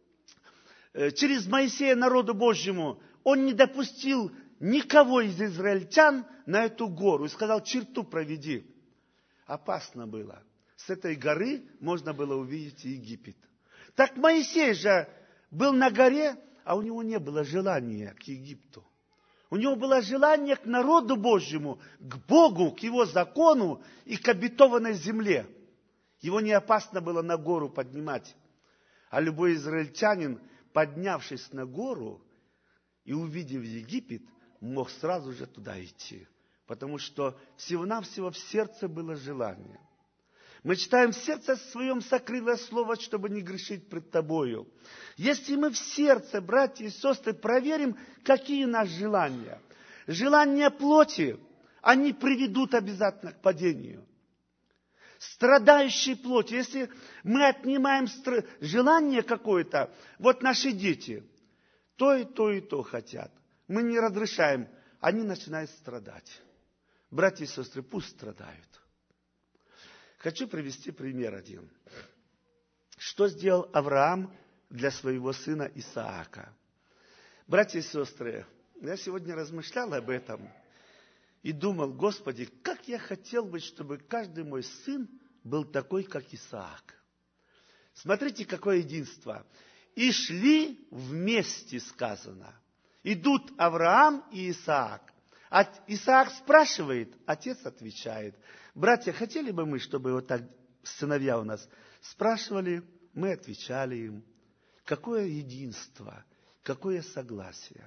через Моисея народу Божьему, он не допустил никого из израильтян на эту гору и сказал: черту проведи? Опасно было. С этой горы можно было увидеть Египет. Так Моисей же был на горе, а у него не было желания к Египту. У него было желание к народу Божьему, к Богу, к Его закону и к обетованной земле. Его не опасно было на гору поднимать. А любой израильтянин, поднявшись на гору и увидев Египет, мог сразу же туда идти. Потому что всего-навсего в сердце было желание. Мы читаем: в сердце своем сокрыло слово, чтобы не грешить пред тобою. Если мы в сердце, братья и сестры, проверим, какие наши желания. Желания плоти, они приведут обязательно к падению. Страдающие плоти, если мы отнимаем стр... желание какое-то, вот наши дети, то и то и то хотят. Мы не разрешаем, они начинают страдать. Братья и сестры, пусть страдают. Хочу привести пример один. Что сделал Авраам для своего сына Исаака? Братья и сестры, я сегодня размышлял об этом и думал: Господи, как я хотел бы, чтобы каждый мой сын был такой, как Исаак. Смотрите, какое единство. И шли вместе, сказано. Идут Авраам и Исаак. А Исаак спрашивает, отец отвечает. Братья, хотели бы мы, чтобы вот так сыновья у нас спрашивали, мы отвечали им. Какое единство, какое согласие.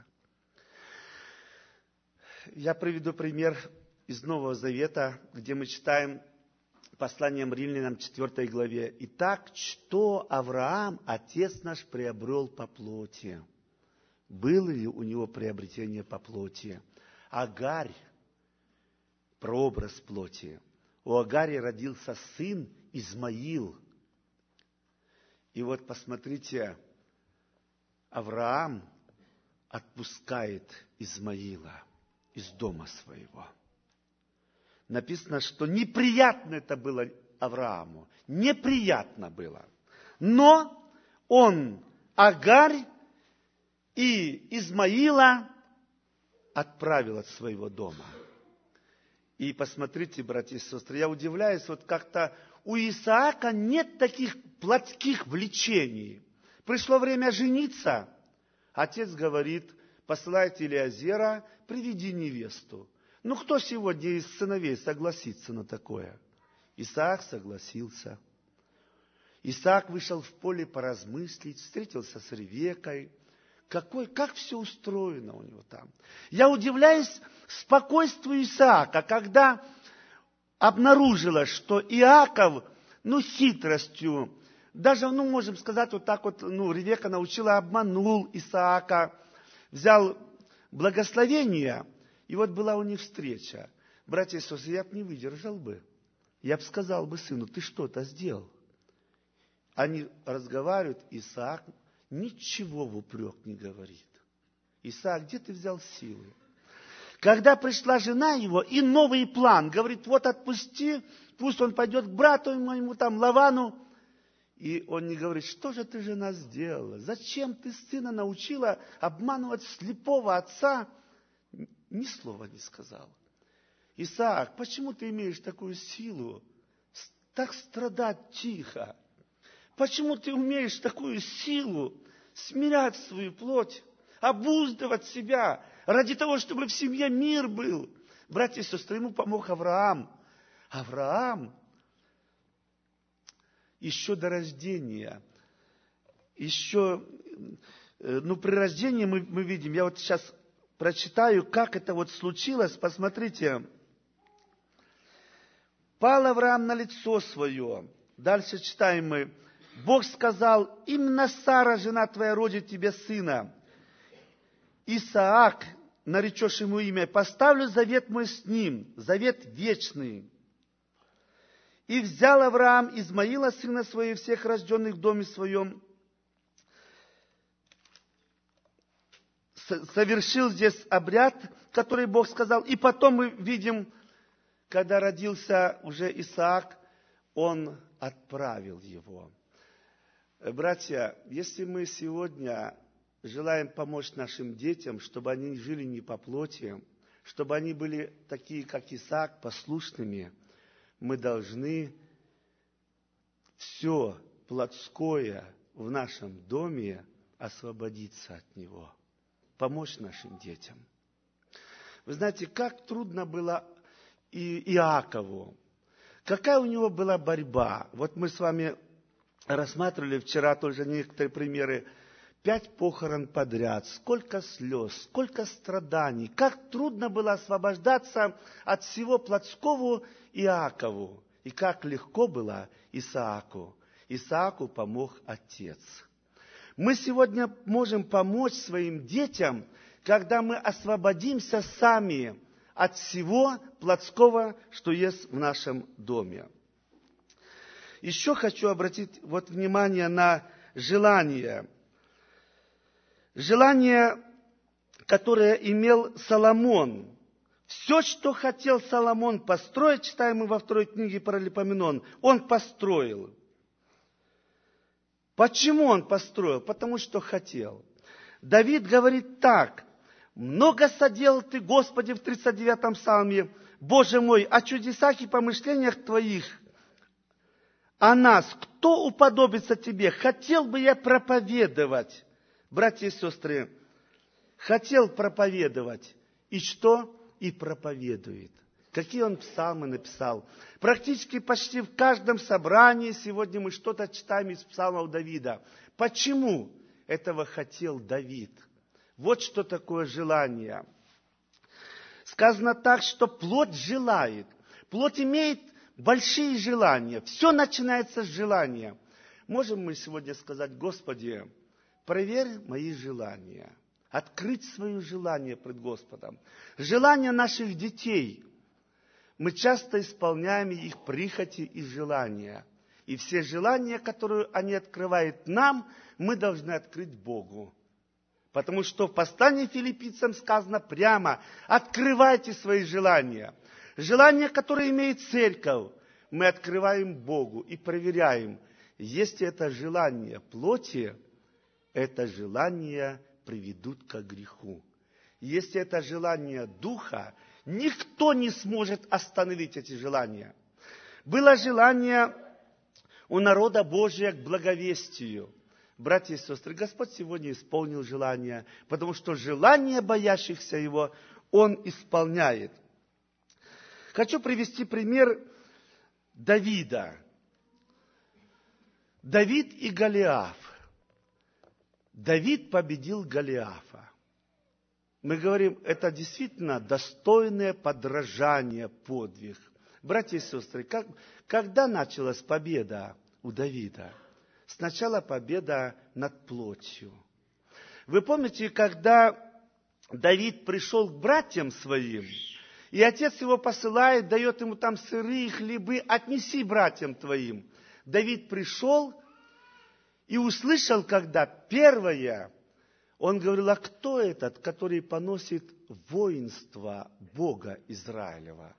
Я приведу пример из Нового Завета, где мы читаем посланием Римлянам четвёртой главе. «Итак, что Авраам, отец наш, приобрел по плоти? Было ли у него приобретение по плоти? Агарь, прообраз плоти. У Агари родился сын Измаил». И вот посмотрите, Авраам отпускает Измаила из дома своего. Написано, что неприятно это было Аврааму. Неприятно было. Но он Агарь и Измаила отправил от своего дома. И посмотрите, братья и сестры, я удивляюсь, вот как-то у Исаака нет таких плотских влечений. Пришло время жениться. Отец говорит: посылайте Элиазера, приведи невесту. Ну, кто сегодня из сыновей согласится на такое? Исаак согласился. Исаак вышел в поле поразмыслить, встретился с Ревекой. Какой, как все устроено у него там. Я удивляюсь спокойствию Исаака, когда обнаружилось, что Иаков, ну, хитростью, даже, ну, можем сказать, вот так вот, ну, Ревека научила, обманул Исаака, взял благословение, и вот была у них встреча. Братья и сестры, я бы не выдержал бы. Я бы сказал бы сыну: ты что-то сделал. Они разговаривают, Исаак ничего в упрек не говорит. Исаак, где ты взял силы? Когда пришла жена его, и новый план, говорит: вот отпусти, пусть он пойдет к брату моему, там, Лавану. И он не говорит: что же ты, жена, сделала? Зачем ты сына научила обманывать слепого отца? Ни слова не сказал. Исаак, почему ты имеешь такую силу так страдать тихо? Почему ты умеешь такую силу смирять свою плоть, обуздывать себя ради того, чтобы в семье мир был? Братья и сестры, ему помог Авраам. Авраам еще до рождения, еще, ну, при рождении мы, мы видим, я вот сейчас прочитаю, как это вот случилось. Посмотрите. Пал Авраам на лицо свое. Дальше читаем мы. Бог сказал: именно Сара, жена твоя, родит тебе сына. Исаак, наречешь ему имя, поставлю завет мой с ним, завет вечный. И взял Авраам Измаила, сына своего, всех рожденных в доме своем, совершил здесь обряд, который Бог сказал. И потом мы видим, когда родился уже Исаак, он отправил его. Братья, если мы сегодня желаем помочь нашим детям, чтобы они жили не по плоти, чтобы они были такие, как Исаак, послушными, мы должны все плотское в нашем доме освободиться от него. Помочь нашим детям. Вы знаете, как трудно было и Иакову, какая у него была борьба. Вот мы с вами рассматривали вчера тоже некоторые примеры. Пять похорон подряд, сколько слез, сколько страданий, как трудно было освобождаться от всего плотского Иакову, и как легко было Исааку. Исааку помог отец. Мы сегодня можем помочь своим детям, когда мы освободимся сами от всего плотского, что есть в нашем доме. Еще хочу обратить вот внимание на желание. Желание, которое имел Соломон. Все, что хотел Соломон построить, читаем мы во второй книге Паралипоменон, он построил. Почему он построил? Потому что хотел. Давид говорит так: «Много соделал ты, Господи, в тридцать девятом псалме, Боже мой, о чудесах и помышлениях Твоих, о нас, кто уподобится Тебе? Хотел бы я проповедовать». Братья и сестры, хотел проповедовать. И что? И проповедует. Какие он псалмы написал? Практически почти в каждом собрании сегодня мы что-то читаем из псалмов Давида. Почему этого хотел Давид? Вот что такое желание. Сказано так, что плоть желает. Плоть имеет большие желания. Все начинается с желания. Можем мы сегодня сказать: Господи, проверь мои желания. Открыть свое желание пред Господом. Желания наших детей. Мы часто исполняем их прихоти и желания. И все желания, которые они открывают нам, мы должны открыть Богу. Потому что в послании Филиппийцам сказано прямо: открывайте свои желания. Желания, которые имеет церковь, мы открываем Богу и проверяем, есть ли это желание плоти, это желание приведут к греху. Если это желание духа, никто не сможет остановить эти желания. Было желание у народа Божия к благовестию. Братья и сестры, Господь сегодня исполнил желание, потому что желание боящихся Его Он исполняет. Хочу привести пример Давида. Давид и Голиаф. Давид победил Голиафа. Мы говорим, это действительно достойное подражание, подвиг. Братья и сестры, как, когда началась победа у Давида? Сначала победа над плотью. Вы помните, когда Давид пришел к братьям своим, и отец его посылает, дает ему там сырые хлебы, отнеси братьям твоим. Давид пришел и услышал, когда первое, он говорил: а кто этот, который поносит воинство Бога Израилева?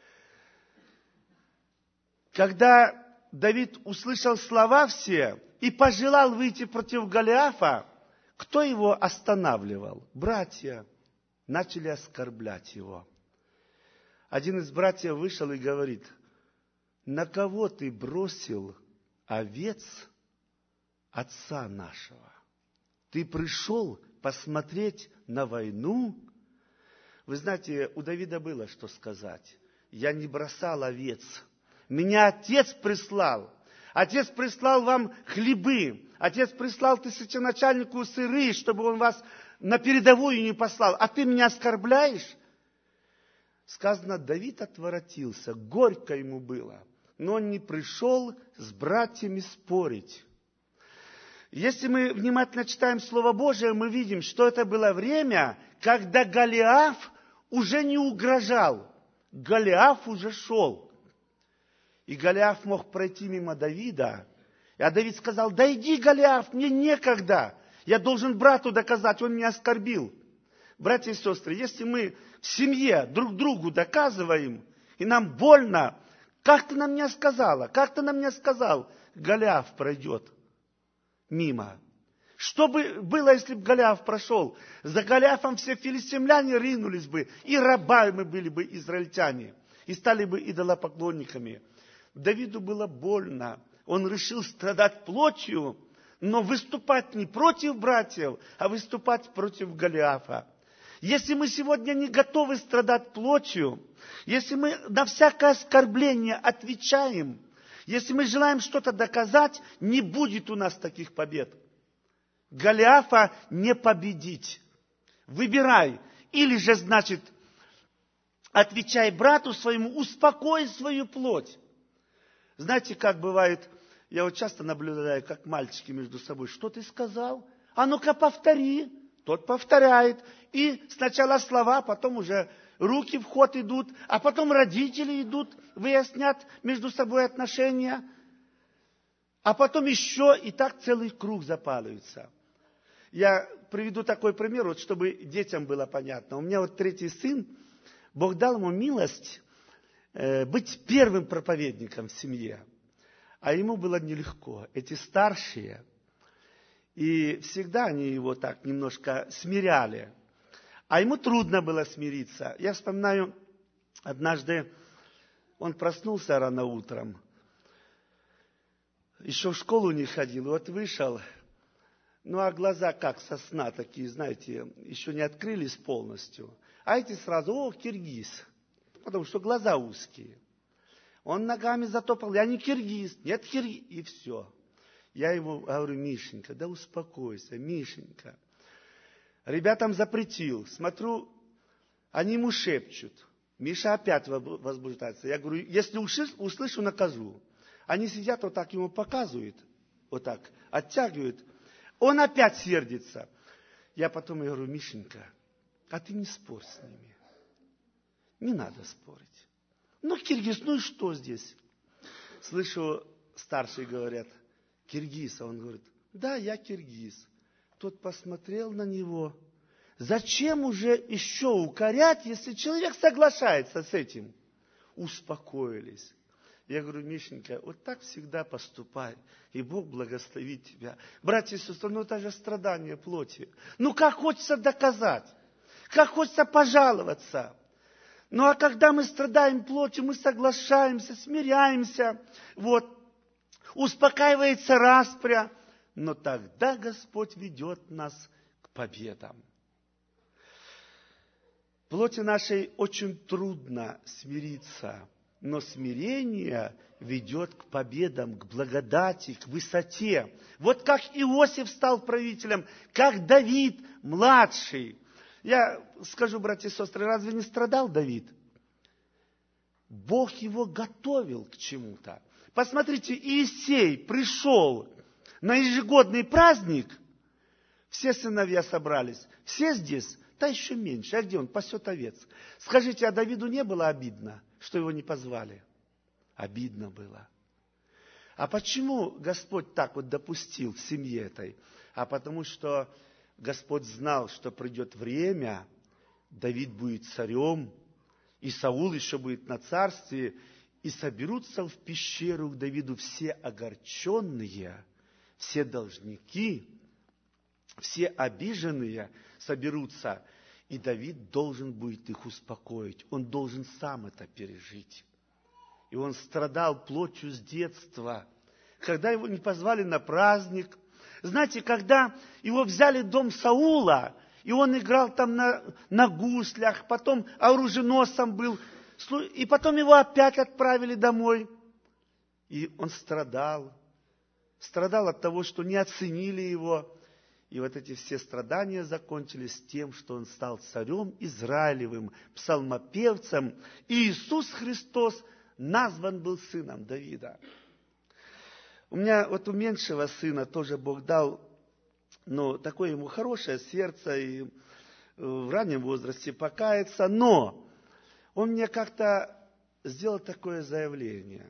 Когда Давид услышал слова все и пожелал выйти против Голиафа, кто его останавливал? Братья начали оскорблять его. Один из братьев вышел и говорит: на кого ты бросил овец отца нашего? Ты пришел посмотреть на войну? Вы знаете, у Давида было что сказать. Я не бросал овец. Меня отец прислал. Отец прислал вам хлебы. Отец прислал тысяченачальнику сыры, чтобы он вас на передовую не послал. А ты меня оскорбляешь? Сказано, Давид отворотился. Горько ему было. Но он не пришел с братьями спорить. Если мы внимательно читаем Слово Божие, мы видим, что это было время, когда Голиаф уже не угрожал. Голиаф уже шел. И Голиаф мог пройти мимо Давида. А Давид сказал: да иди, Голиаф, мне некогда. Я должен брату доказать, он меня оскорбил. Братья и сестры, если мы в семье друг другу доказываем, и нам больно, как ты нам не сказала, как ты нам не сказал, Голиаф пройдет мимо. Что бы было, если бы Голиаф прошел? За Голиафом все филистимляне ринулись бы, и рабами были бы израильтяне, и стали бы идолопоклонниками. Давиду было больно. Он решил страдать плотью, но выступать не против братьев, а выступать против Голиафа. Если мы сегодня не готовы страдать плотью, если мы на всякое оскорбление отвечаем, если мы желаем что-то доказать, не будет у нас таких побед. Голиафа не победить. Выбирай. Или же, значит, отвечай брату своему, успокой свою плоть. Знаете, как бывает, я вот часто наблюдаю, как мальчики между собой, что ты сказал? А ну-ка повтори. Тот повторяет. И сначала слова, потом уже руки в ход идут, а потом родители идут, выяснят между собой отношения. А потом еще, и так целый круг запаливается. Я приведу такой пример, вот, чтобы детям было понятно. У меня вот третий сын, Бог дал ему милость э, быть первым проповедником в семье. А ему было нелегко. Эти старшие, и всегда они его так немножко смиряли. А ему трудно было смириться. Я вспоминаю, однажды он проснулся рано утром, еще в школу не ходил, вот вышел. Ну, а глаза как сосна такие, знаете, еще не открылись полностью. А эти сразу, о, киргиз, потому что глаза узкие. Он ногами затопал, я не киргиз, нет киргиз, и все. Я ему говорю, Мишенька, да успокойся, Мишенька. Ребятам запретил, смотрю, они ему шепчут. Миша опять возбуждается. Я говорю, если услышу, накажу. Они сидят, вот так ему показывают, вот так, оттягивают. Он опять сердится. Я потом говорю, Мишенька, а ты не спорь с ними. Не надо спорить. Ну, киргиз, ну и что здесь? Слышу, старшие говорят, киргиз. А он говорит, да, я киргиз. Тот посмотрел на него. Зачем уже еще укорять, если человек соглашается с этим? Успокоились. Я говорю, Мишенька, вот так всегда поступай, и Бог благословит тебя. Братья и сестры, ну это же страдание плоти. Ну как хочется доказать, как хочется пожаловаться. Ну а когда мы страдаем плотью, мы соглашаемся, смиряемся, вот, успокаивается распря, но тогда Господь ведет нас к победам. Плоти нашей очень трудно смириться. Но смирение ведет к победам, к благодати, к высоте. Вот как Иосиф стал правителем, как Давид младший. Я скажу, братья и сестры, разве не страдал Давид? Бог его готовил к чему-то. Посмотрите, Иисей пришел на ежегодный праздник, все сыновья собрались, все здесь, да еще меньше. А где он? Пасет овец. Скажите, а Давиду не было обидно, что его не позвали? Обидно было. А почему Господь так вот допустил в семье этой? А потому что Господь знал, что придет время, Давид будет царем, и Саул еще будет на царстве, и соберутся в пещеру к Давиду все огорченные, все должники, все обиженные соберутся, и Давид должен будет их успокоить. Он должен сам это пережить. И он страдал плотью с детства. Когда его не позвали на праздник. Знаете, когда его взяли в дом Саула, и он играл там на, на гуслях, потом оруженосцем был, и потом его опять отправили домой. И он страдал. Страдал от того, что не оценили его. И вот эти все страдания закончились тем, что он стал царем Израилевым, псалмопевцем. И Иисус Христос назван был сыном Давида. У меня вот у меньшего сына тоже Бог дал, ну, такое ему хорошее сердце, и в раннем возрасте покаяться, но он мне как-то сделал такое заявление.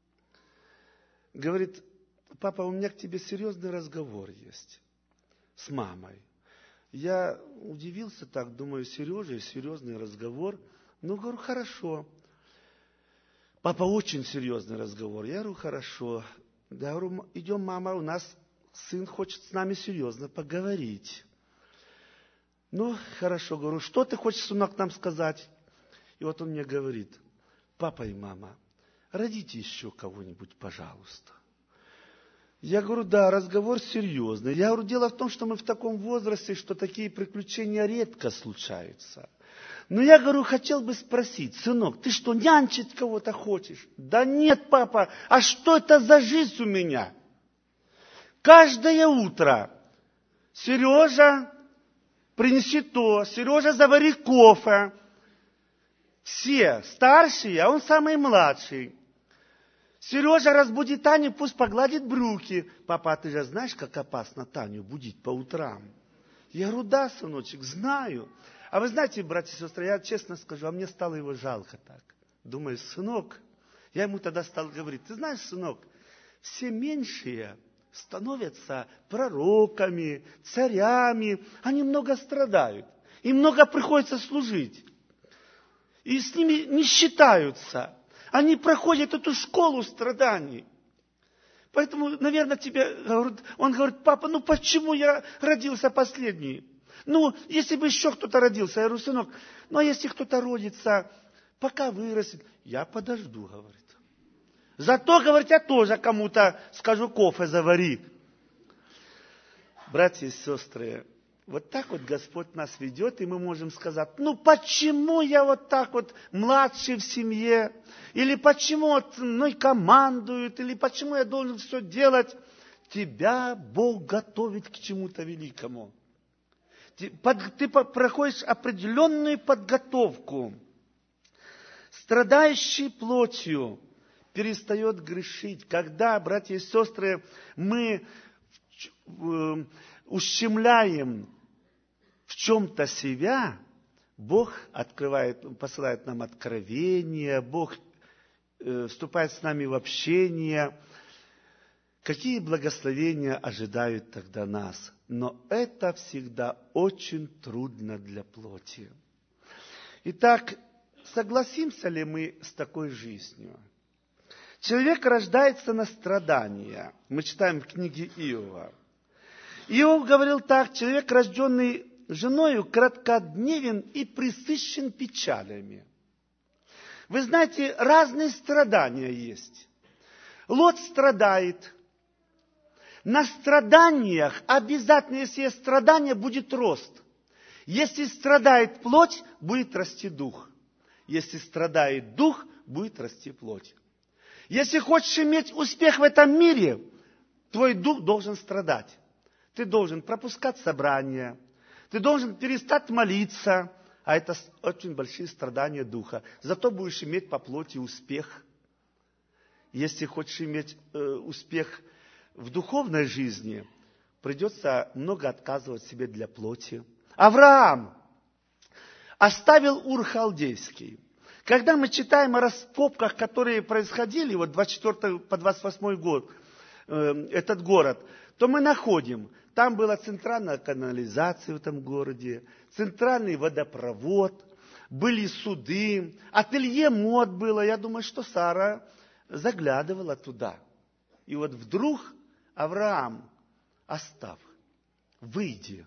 Говорит, папа, у меня к тебе серьезный разговор есть с мамой. Я удивился так, думаю, Сережа, серьезный разговор. Ну, говорю, хорошо. Папа, очень серьезный разговор. Я говорю, хорошо. Я говорю, идем, мама, у нас сын хочет с нами серьезно поговорить. Ну, хорошо, говорю, что ты хочешь, сынок, нам сказать? И вот он мне говорит, папа и мама, родите еще кого-нибудь, пожалуйста. Я говорю, да, разговор серьезный. Я говорю, дело в том, что мы в таком возрасте, что такие приключения редко случаются. Но я говорю, хотел бы спросить, сынок, ты что, нянчить кого-то хочешь? Да нет, папа, а что это за жизнь у меня? Каждое утро Сережа, принеси то, Сережа, завари кофе. Все старшие, а он самый младший. Сережа, разбуди Таню, пусть погладит брюки. Папа, а ты же знаешь, как опасно Таню будить по утрам? Я говорю, да, сыночек, знаю. А вы знаете, братья и сестры, я честно скажу, а мне стало его жалко так. Думаю, сынок, я ему тогда стал говорить, ты знаешь, сынок, все меньшие становятся пророками, царями, они много страдают, им много приходится служить. И с ними не считаются. Они проходят эту школу страданий. Поэтому, наверное, тебе, он говорит, папа, ну почему я родился последний? Ну, если бы еще кто-то родился, я говорю, сынок, ну а если кто-то родится, пока вырастет, я подожду, говорит. Зато, говорит, я тоже кому-то скажу, кофе завари. Братья и сестры, вот так вот Господь нас ведет, и мы можем сказать, ну почему я вот так вот младший в семье, или почему вот мной командуют, или почему я должен все делать. Тебя Бог готовит к чему-то великому. Ты, под, ты проходишь определенную подготовку. Страдающий плотью перестает грешить. Когда, братья и сестры, мы ущемляем в чем-то себя, Бог открывает, посылает нам откровение, Бог э, вступает с нами в общение. Какие благословения ожидают тогда нас? Но это всегда очень трудно для плоти. Итак, согласимся ли мы с такой жизнью? Человек рождается на страдания. Мы читаем в книге Иова. Иов говорил так, человек, рожденный женою, краткодневен и пресыщен печалями. Вы знаете, разные страдания есть. Лот страдает. На страданиях обязательно, если есть страдание, будет рост. Если страдает плоть, будет расти дух. Если страдает дух, будет расти плоть. Если хочешь иметь успех в этом мире, твой дух должен страдать. Ты должен пропускать собрания, ты должен перестать молиться, а это очень большие страдания духа. Зато будешь иметь по плоти успех. Если хочешь иметь э, успех в духовной жизни, придется много отказывать себе для плоти. Авраам оставил Ур Халдейский. Когда мы читаем о раскопках, которые происходили, вот двадцать четвёртый по двадцать восьмой год, э, этот город, то мы находим, там была центральная канализация в этом городе, центральный водопровод, были суды, ателье мод было. Я думаю, что Сара заглядывала туда. И вот вдруг Авраам, оставь, выйди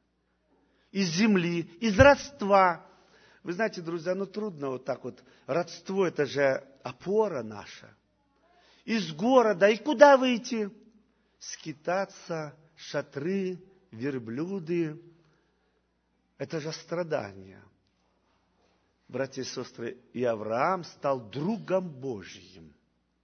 из земли, из родства. Вы знаете, друзья, ну трудно вот так вот. Родство – это же опора наша. Из города. И куда выйти? Скитаться, шатры, верблюды. Это же страдания. Братья и сестры, и Авраам стал другом Божьим.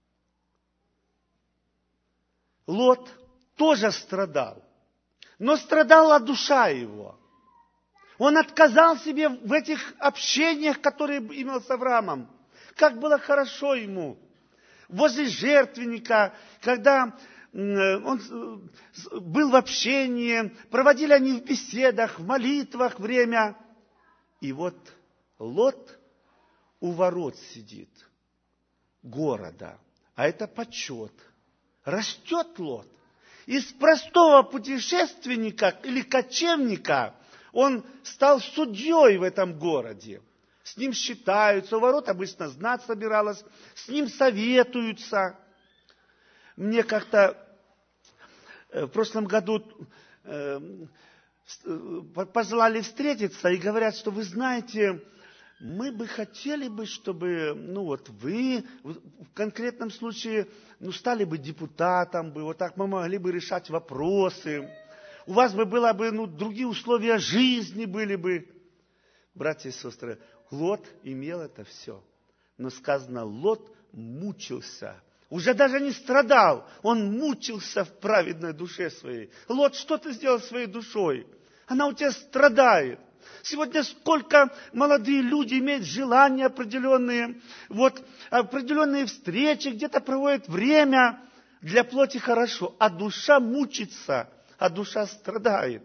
Лот тоже страдал. Но страдала душа его. Он отказал себе в этих общениях, которые имел с Авраамом. Как было хорошо ему. Возле жертвенника, когда он был в общении, проводили они в беседах, в молитвах время. И вот Лот у ворот сидит города, а это почет. Растет Лот. Из простого путешественника или кочевника он стал судьей в этом городе. С ним считаются, у ворот обычно знать собиралась, с ним советуются. Мне как-то в прошлом году пожелали встретиться и говорят, что вы знаете, мы бы хотели бы, чтобы, ну вот вы в конкретном случае, ну стали бы депутатом, бы, вот так мы могли бы решать вопросы. У вас бы было бы, ну, другие условия жизни были бы. Братья и сестры, Лот имел это все. Но сказано, Лот мучился. Уже даже не страдал, он мучился в праведной душе своей. Лот, что ты сделал своей душой? Она у тебя страдает. Сегодня сколько молодые люди имеют желания определенные, вот, определенные встречи, где-то проводят время. Для плоти хорошо, а душа мучится, а душа страдает.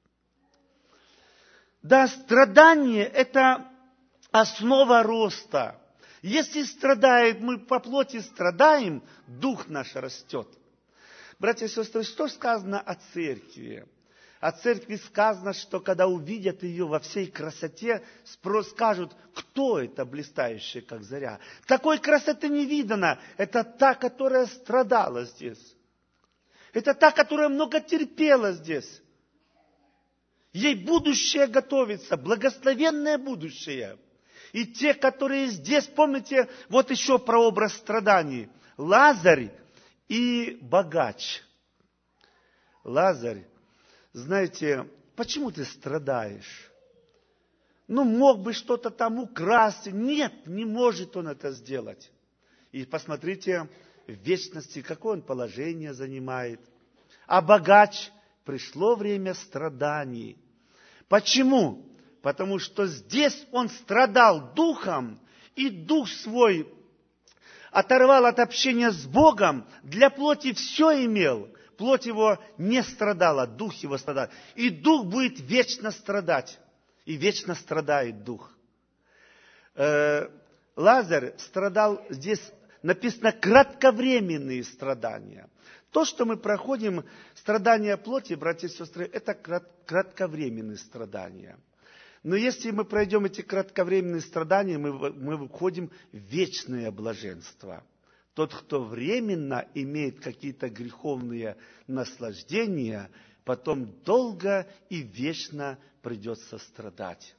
Да, страдание – это основа роста. Если страдает, мы по плоти страдаем, дух наш растет. Братья и сестры, что сказано о церкви? О церкви сказано, что когда увидят ее во всей красоте, скажут, кто это блистающая, как заря. Такой красоты не видано. Это та, которая страдала здесь. Это та, которая много терпела здесь. Ей будущее готовится, благословенное будущее. И те, которые здесь, помните, вот еще прообраз страданий. Лазарь и богач. Лазарь, знаете, почему ты страдаешь? Ну, мог бы что-то там украсть. Нет, не может он это сделать. И посмотрите, в вечности какое он положение занимает. А богач, пришло время страданий. Почему? Потому что здесь он страдал духом, и дух свой оторвал от общения с Богом, для плоти все имел. Плоть его не страдала, дух его страдал. И дух будет вечно страдать. И вечно страдает дух. Э, Лазарь страдал, здесь написано, кратковременные страдания. То, что мы проходим, страдания плоти, братья и сестры, это кратковременные страдания. Но если мы пройдем эти кратковременные страдания, мы, мы выходим в вечное блаженство. Тот, кто временно имеет какие-то греховные наслаждения, потом долго и вечно придется страдать.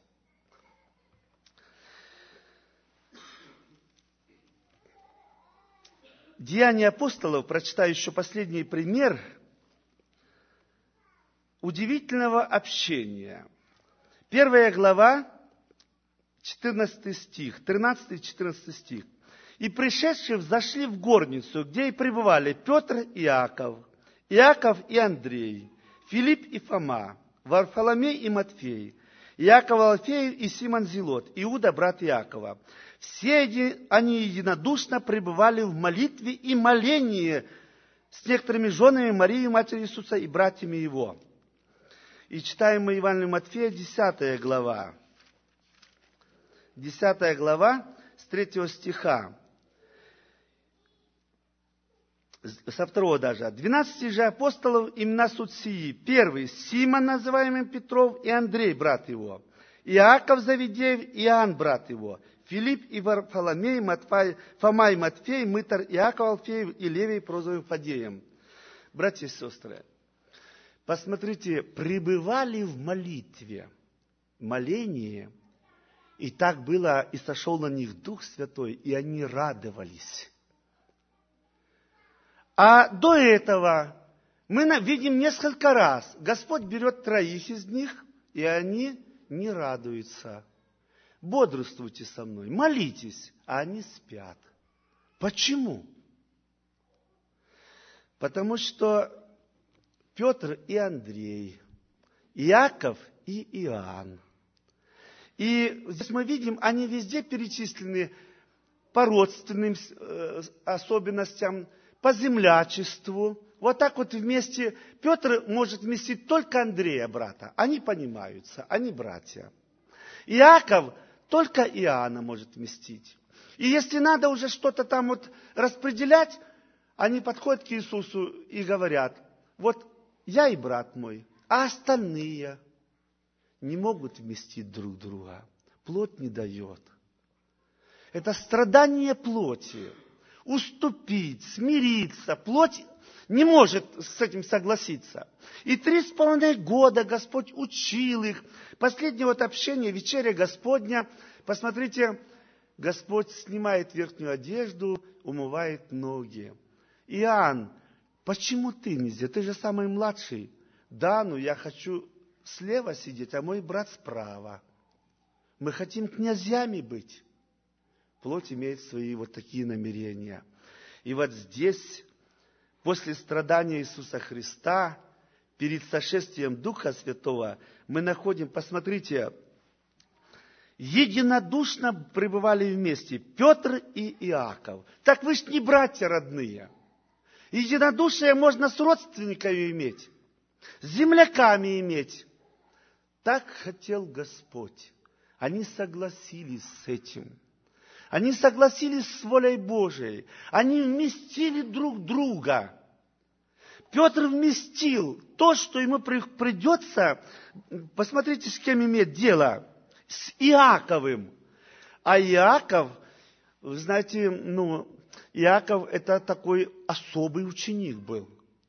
Деяния апостолов, прочитаю еще последний пример удивительного общения. Первая глава, четырнадцатый стих, тринадцатый-четырнадцатый стих. «И пришедшие взошли в горницу, где и пребывали Петр и Иаков, Иаков и Андрей, Филипп и Фома, Варфоломей и Матфей, Иаков Алфеев и Симон Зелот, Иуда, брат Иакова. Все они единодушно пребывали в молитве и молении с некоторыми женами Марии, матери Иисуса, и братьями его». И читаем мы Евангелие Матфея, десятая глава. десятая глава, с третьего стиха. Со второго даже. «Двенадцати же апостолов имена суть сии. Первый, Симон, называемый Петров, и Андрей, брат его. Иаков Завидеев, Иоанн, брат его. Филипп и Варфоломей, Матфай, Фома и Матфей, Мытар, Иаков Алфеев и Левий, прозванный Фадеем». Братья и сестры, посмотрите, пребывали в молитве, молении, и так было, и сошел на них Дух Святой, и они радовались. А до этого мы видим несколько раз, Господь берет троих из них, и они не радуются. Бодрствуйте со мной, молитесь, а они спят. Почему? Потому что Петр и Андрей, Иаков и Иоанн. И здесь мы видим, они везде перечислены по родственным особенностям, по землячеству. Вот так вот вместе. Петр может вместить только Андрея, брата. Они понимаются, они братья. Иаков только Иоанна может вместить. И если надо уже что-то там вот распределять, они подходят к Иисусу и говорят, вот я и брат мой, а остальные не могут вместить друг друга. Плоть не дает. Это страдание плоти. Уступить, смириться. Плоть не может с этим согласиться. И три с половиной года Господь учил их. Последнее вот общение, вечеря Господня, Посмотрите, Господь снимает верхнюю одежду, умывает ноги. Иоанн, почему ты нельзя? Ты же самый младший. Да, но я хочу слева сидеть, а мой брат справа. Мы хотим князьями быть. Плоть имеет свои вот такие намерения. И вот здесь, после страдания Иисуса Христа, перед сошествием Духа Святого, мы находим, посмотрите, единодушно пребывали вместе Петр и Иаков. Так вы ж не братья родные. Единодушие можно с родственниками иметь, с земляками иметь. Так хотел Господь. Они согласились с этим. Они согласились с волей Божией. Они вместили друг друга. Петр вместил то, что ему придется, посмотрите, с кем иметь дело, с Иаковым. А Иаков, вы знаете, ну, Иаков это такой особый ученик был.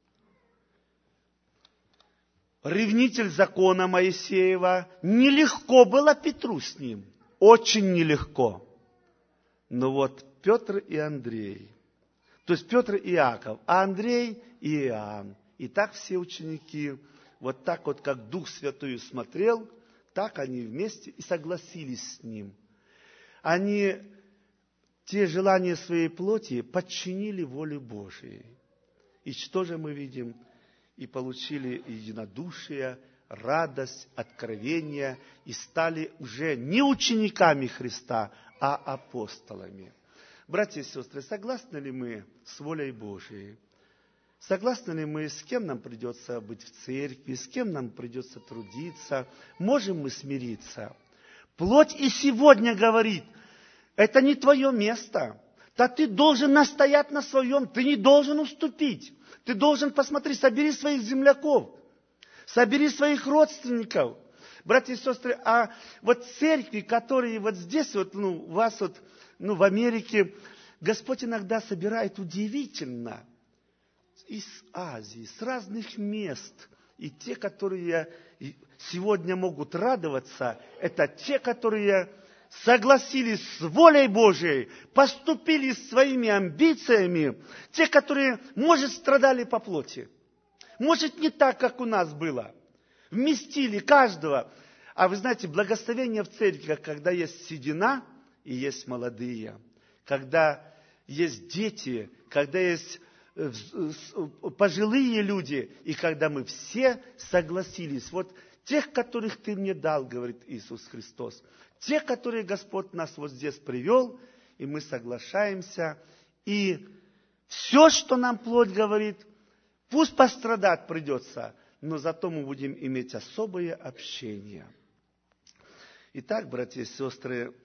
Ревнитель закона Моисеева. Нелегко было Петру с ним. Очень нелегко. Но вот Петр и Андрей. То есть Петр и Иаков, а Андрей и Иоанн. И так все ученики, вот так вот, как Дух Святой смотрел, так они вместе и согласились с ним. Они те желания своей плоти подчинили воле Божией. И что же мы видим? И получили единодушие, радость, откровение, и стали уже не учениками Христа, а апостолами. Братья и сестры, согласны ли мы с волей Божией? Согласны ли мы, с кем нам придется быть в церкви, с кем нам придется трудиться? Можем мы смириться? Плоть и сегодня говорит, это не твое место. Да ты должен настоять на своем, ты не должен уступить. Ты должен, посмотри, собери своих земляков, собери своих родственников. Братья и сестры, а вот церкви, которые вот здесь, вот, ну, у вас вот, ну, в Америке, Господь иногда собирает удивительно из Азии, с разных мест. И те, которые сегодня могут радоваться, это те, которые согласились с волей Божией, поступили своими амбициями, те, которые, может, страдали по плоти. Может, не так, как у нас было. Вместили каждого. А вы знаете, благословение в церкви, когда есть седина и есть молодые, когда есть дети, когда есть пожилые люди, и когда мы все согласились. Вот тех, которых ты мне дал, говорит Иисус Христос, те, которые Господь нас вот здесь привел, и мы соглашаемся, и все, что нам плоть говорит, пусть пострадать придется, но зато мы будем иметь особое общение. Итак, братья и сестры,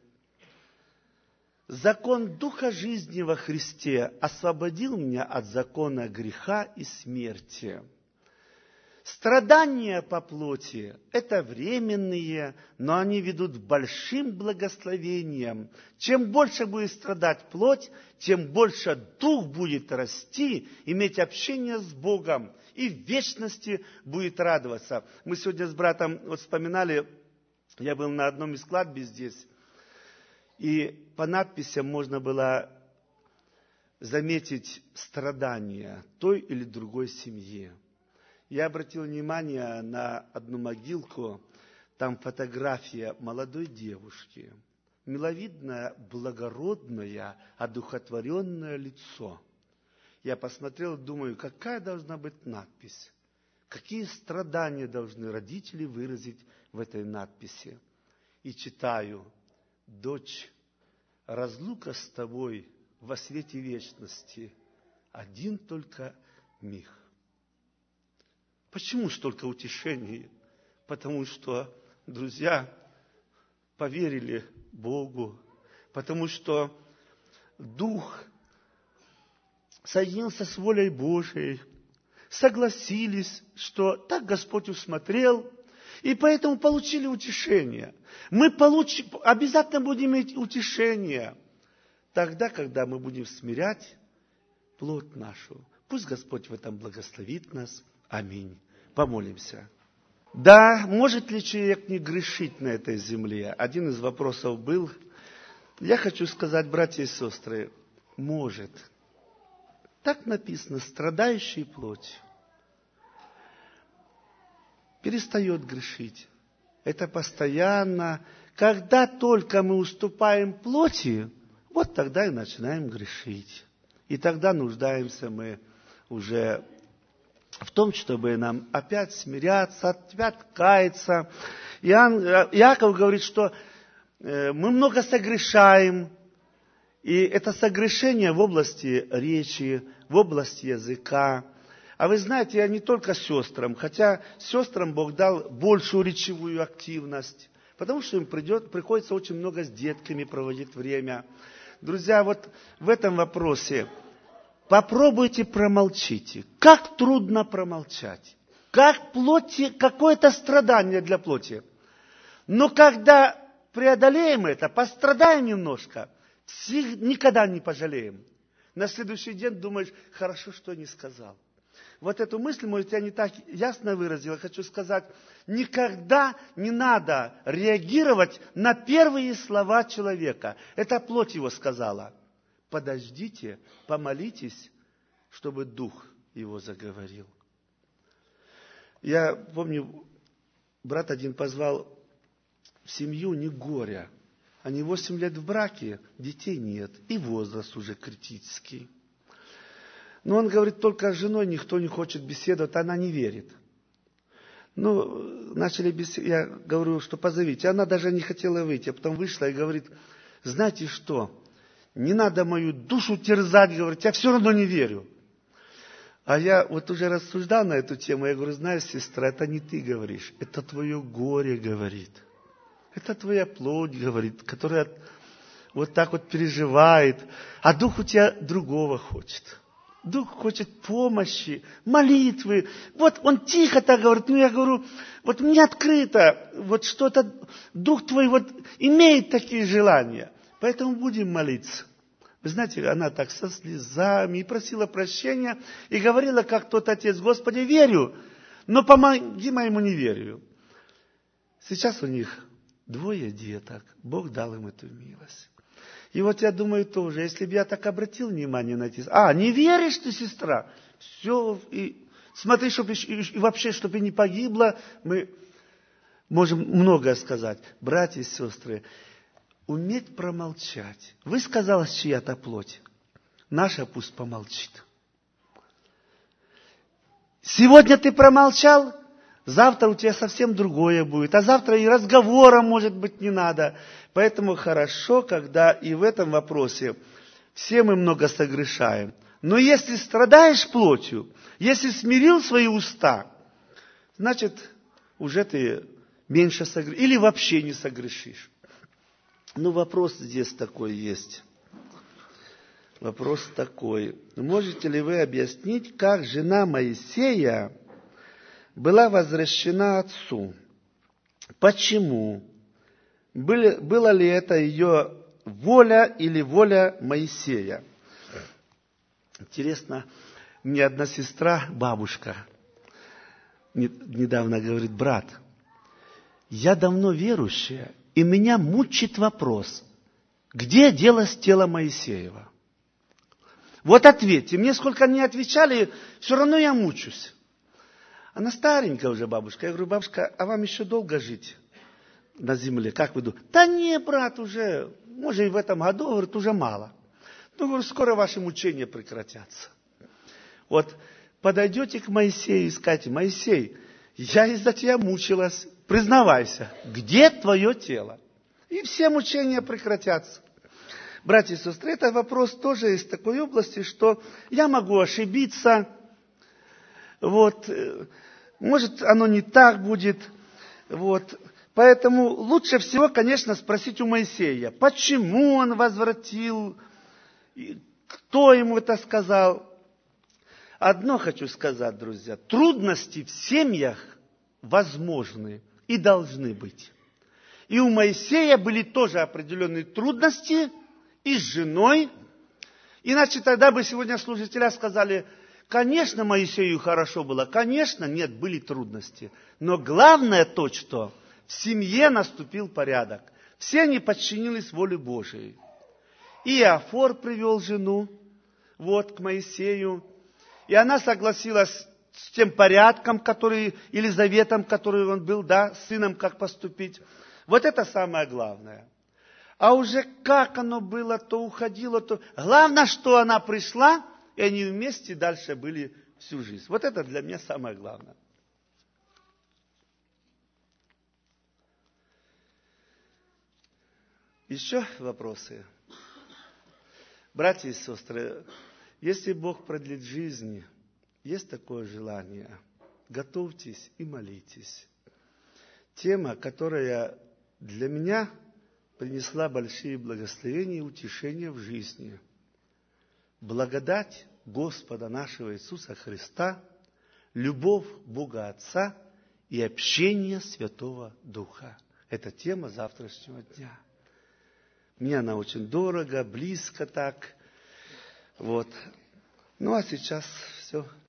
закон Духа жизни во Христе освободил меня от закона греха и смерти. Страдания по плоти – это временные, но они ведут к большим благословениям. Чем больше будет страдать плоть, тем больше дух будет расти, иметь общение с Богом и в вечности будет радоваться. Мы сегодня с братом вот вспоминали, я был на одном из кладбищ здесь, и по надписям можно было заметить страдания той или другой семьи. Я обратил внимание на одну могилку, там фотография молодой девушки, миловидное, благородное, одухотворенное лицо. Я посмотрел, думаю, какая должна быть надпись, какие страдания должны родители выразить в этой надписи. И читаю: «Дочь, разлука с тобой во свете вечности, один только миг». Почему столько утешений? Потому что, друзья, поверили Богу, потому что Дух соединился с волей Божией, согласились, что так Господь усмотрел, и поэтому получили утешение. Мы получим, обязательно будем иметь утешение тогда, когда мы будем смирять плоть нашу. Пусть Господь в этом благословит нас. Аминь. Помолимся. Да, может ли человек не грешить на этой земле? Один из вопросов был. Я хочу сказать, братья и сестры, может. Так написано, страдающий плотью перестает грешить. Это постоянно. Когда только мы уступаем плоти, вот тогда и начинаем грешить. И тогда нуждаемся мы уже в том, чтобы нам опять смиряться, опять каяться. Иоанн, Иаков говорит, что мы много согрешаем, и это согрешение в области речи, в области языка. А вы знаете, я не только сестрам, хотя сестрам Бог дал большую речевую активность, потому что им придет, приходится очень много с детками проводить время. Друзья, вот в этом вопросе попробуйте промолчите. Как трудно промолчать. Как плоти, какое-то страдание для плоти. Но когда преодолеем это, пострадаем немножко, никогда не пожалеем. На следующий день думаешь, хорошо, что не сказал. Вот эту мысль, может, я не так ясно выразил. Я хочу сказать, никогда не надо реагировать на первые слова человека. Это плоть его сказала. Подождите, помолитесь, чтобы Дух его заговорил. Я помню, брат один позвал в семью не горя. Они восемь лет в браке, детей нет, и возраст уже критический. Но он говорит, только с женой никто не хочет беседовать, она не верит. Ну, начали беседовать, я говорю, что позовите. Она даже не хотела выйти, а потом вышла и говорит, знаете что, не надо мою душу терзать, говорит, я все равно не верю. А я вот уже рассуждал на эту тему, я говорю, знаешь, сестра, это не ты говоришь, это твое горе говорит. Это твоя плоть говорит, которая вот так вот переживает, а дух у тебя другого хочет. Дух хочет помощи, молитвы. Вот он тихо так говорит, ну я говорю, вот мне открыто, вот что-то, дух твой вот имеет такие желания. Поэтому будем молиться. Вы знаете, она так со слезами и просила прощения, и говорила, как тот отец, Господи, верю, но помоги моему неверию. Сейчас у них двое деток, Бог дал им эту милость. И вот я думаю тоже, если бы я так обратил внимание на эти... А, не веришь ты, сестра? Все, и смотри, чтобы и вообще, чтобы не погибло, мы можем многое сказать. Братья и сестры, уметь промолчать. Высказалась чья-то плоть, наша пусть помолчит. Сегодня ты промолчал, завтра у тебя совсем другое будет, а завтра и разговора, может быть, не надо. Поэтому хорошо, когда и в этом вопросе все мы много согрешаем. Но если страдаешь плотью, если смирил свои уста, значит, уже ты меньше согрешишь или вообще не согрешишь. Ну, вопрос здесь такой есть. Вопрос такой. Можете ли вы объяснить, как жена Моисея была возвращена отцу? Почему? Были, была ли это ее воля или воля Моисея? Интересно, мне одна сестра, бабушка, недавно говорит, брат, я давно верующая, и меня мучит вопрос, где делось тело Моисеева? Вот ответьте, мне сколько не отвечали, все равно я мучусь. Она старенькая уже бабушка. Я говорю, бабушка, а вам еще долго жить на земле? Как вы думаете? Да не, брат, уже, может и в этом году, говорит, уже мало. Ну, говорю, скоро ваши мучения прекратятся. Вот подойдете к Моисею и скажете, Моисей, я из-за тебя мучилась, признавайся, где твое тело? И все мучения прекратятся. Братья и сестры, это вопрос тоже из такой области, что я могу ошибиться, вот, может, оно не так будет, вот. Поэтому лучше всего, конечно, спросить у Моисея, почему он возвратил, кто ему это сказал. Одно хочу сказать, друзья, трудности в семьях возможны и должны быть. И у Моисея были тоже определенные трудности и с женой. Иначе тогда бы сегодня служителя сказали, Конечно, Моисею хорошо было, конечно, нет, были трудности. Но главное то, что в семье наступил порядок. Все они подчинились воле Божией. И Иофор привел жену вот, к Моисею. И она согласилась с тем порядком, который, или заветом, который он был, да, сыном, как поступить. Вот это самое главное. А уже как оно было, то уходило, то... Главное, что она пришла, и они вместе дальше были всю жизнь. Вот это для меня самое главное. Еще вопросы? Братья и сестры, если Бог продлит жизнь, есть такое желание, готовьтесь и молитесь. Тема, которая для меня принесла большие благословения и утешения в жизни. Благодать Господа нашего Иисуса Христа, любовь Бога Отца и общение Святого Духа. Это тема завтрашнего дня. Мне она очень дорого, близко так. Вот. Ну а сейчас все.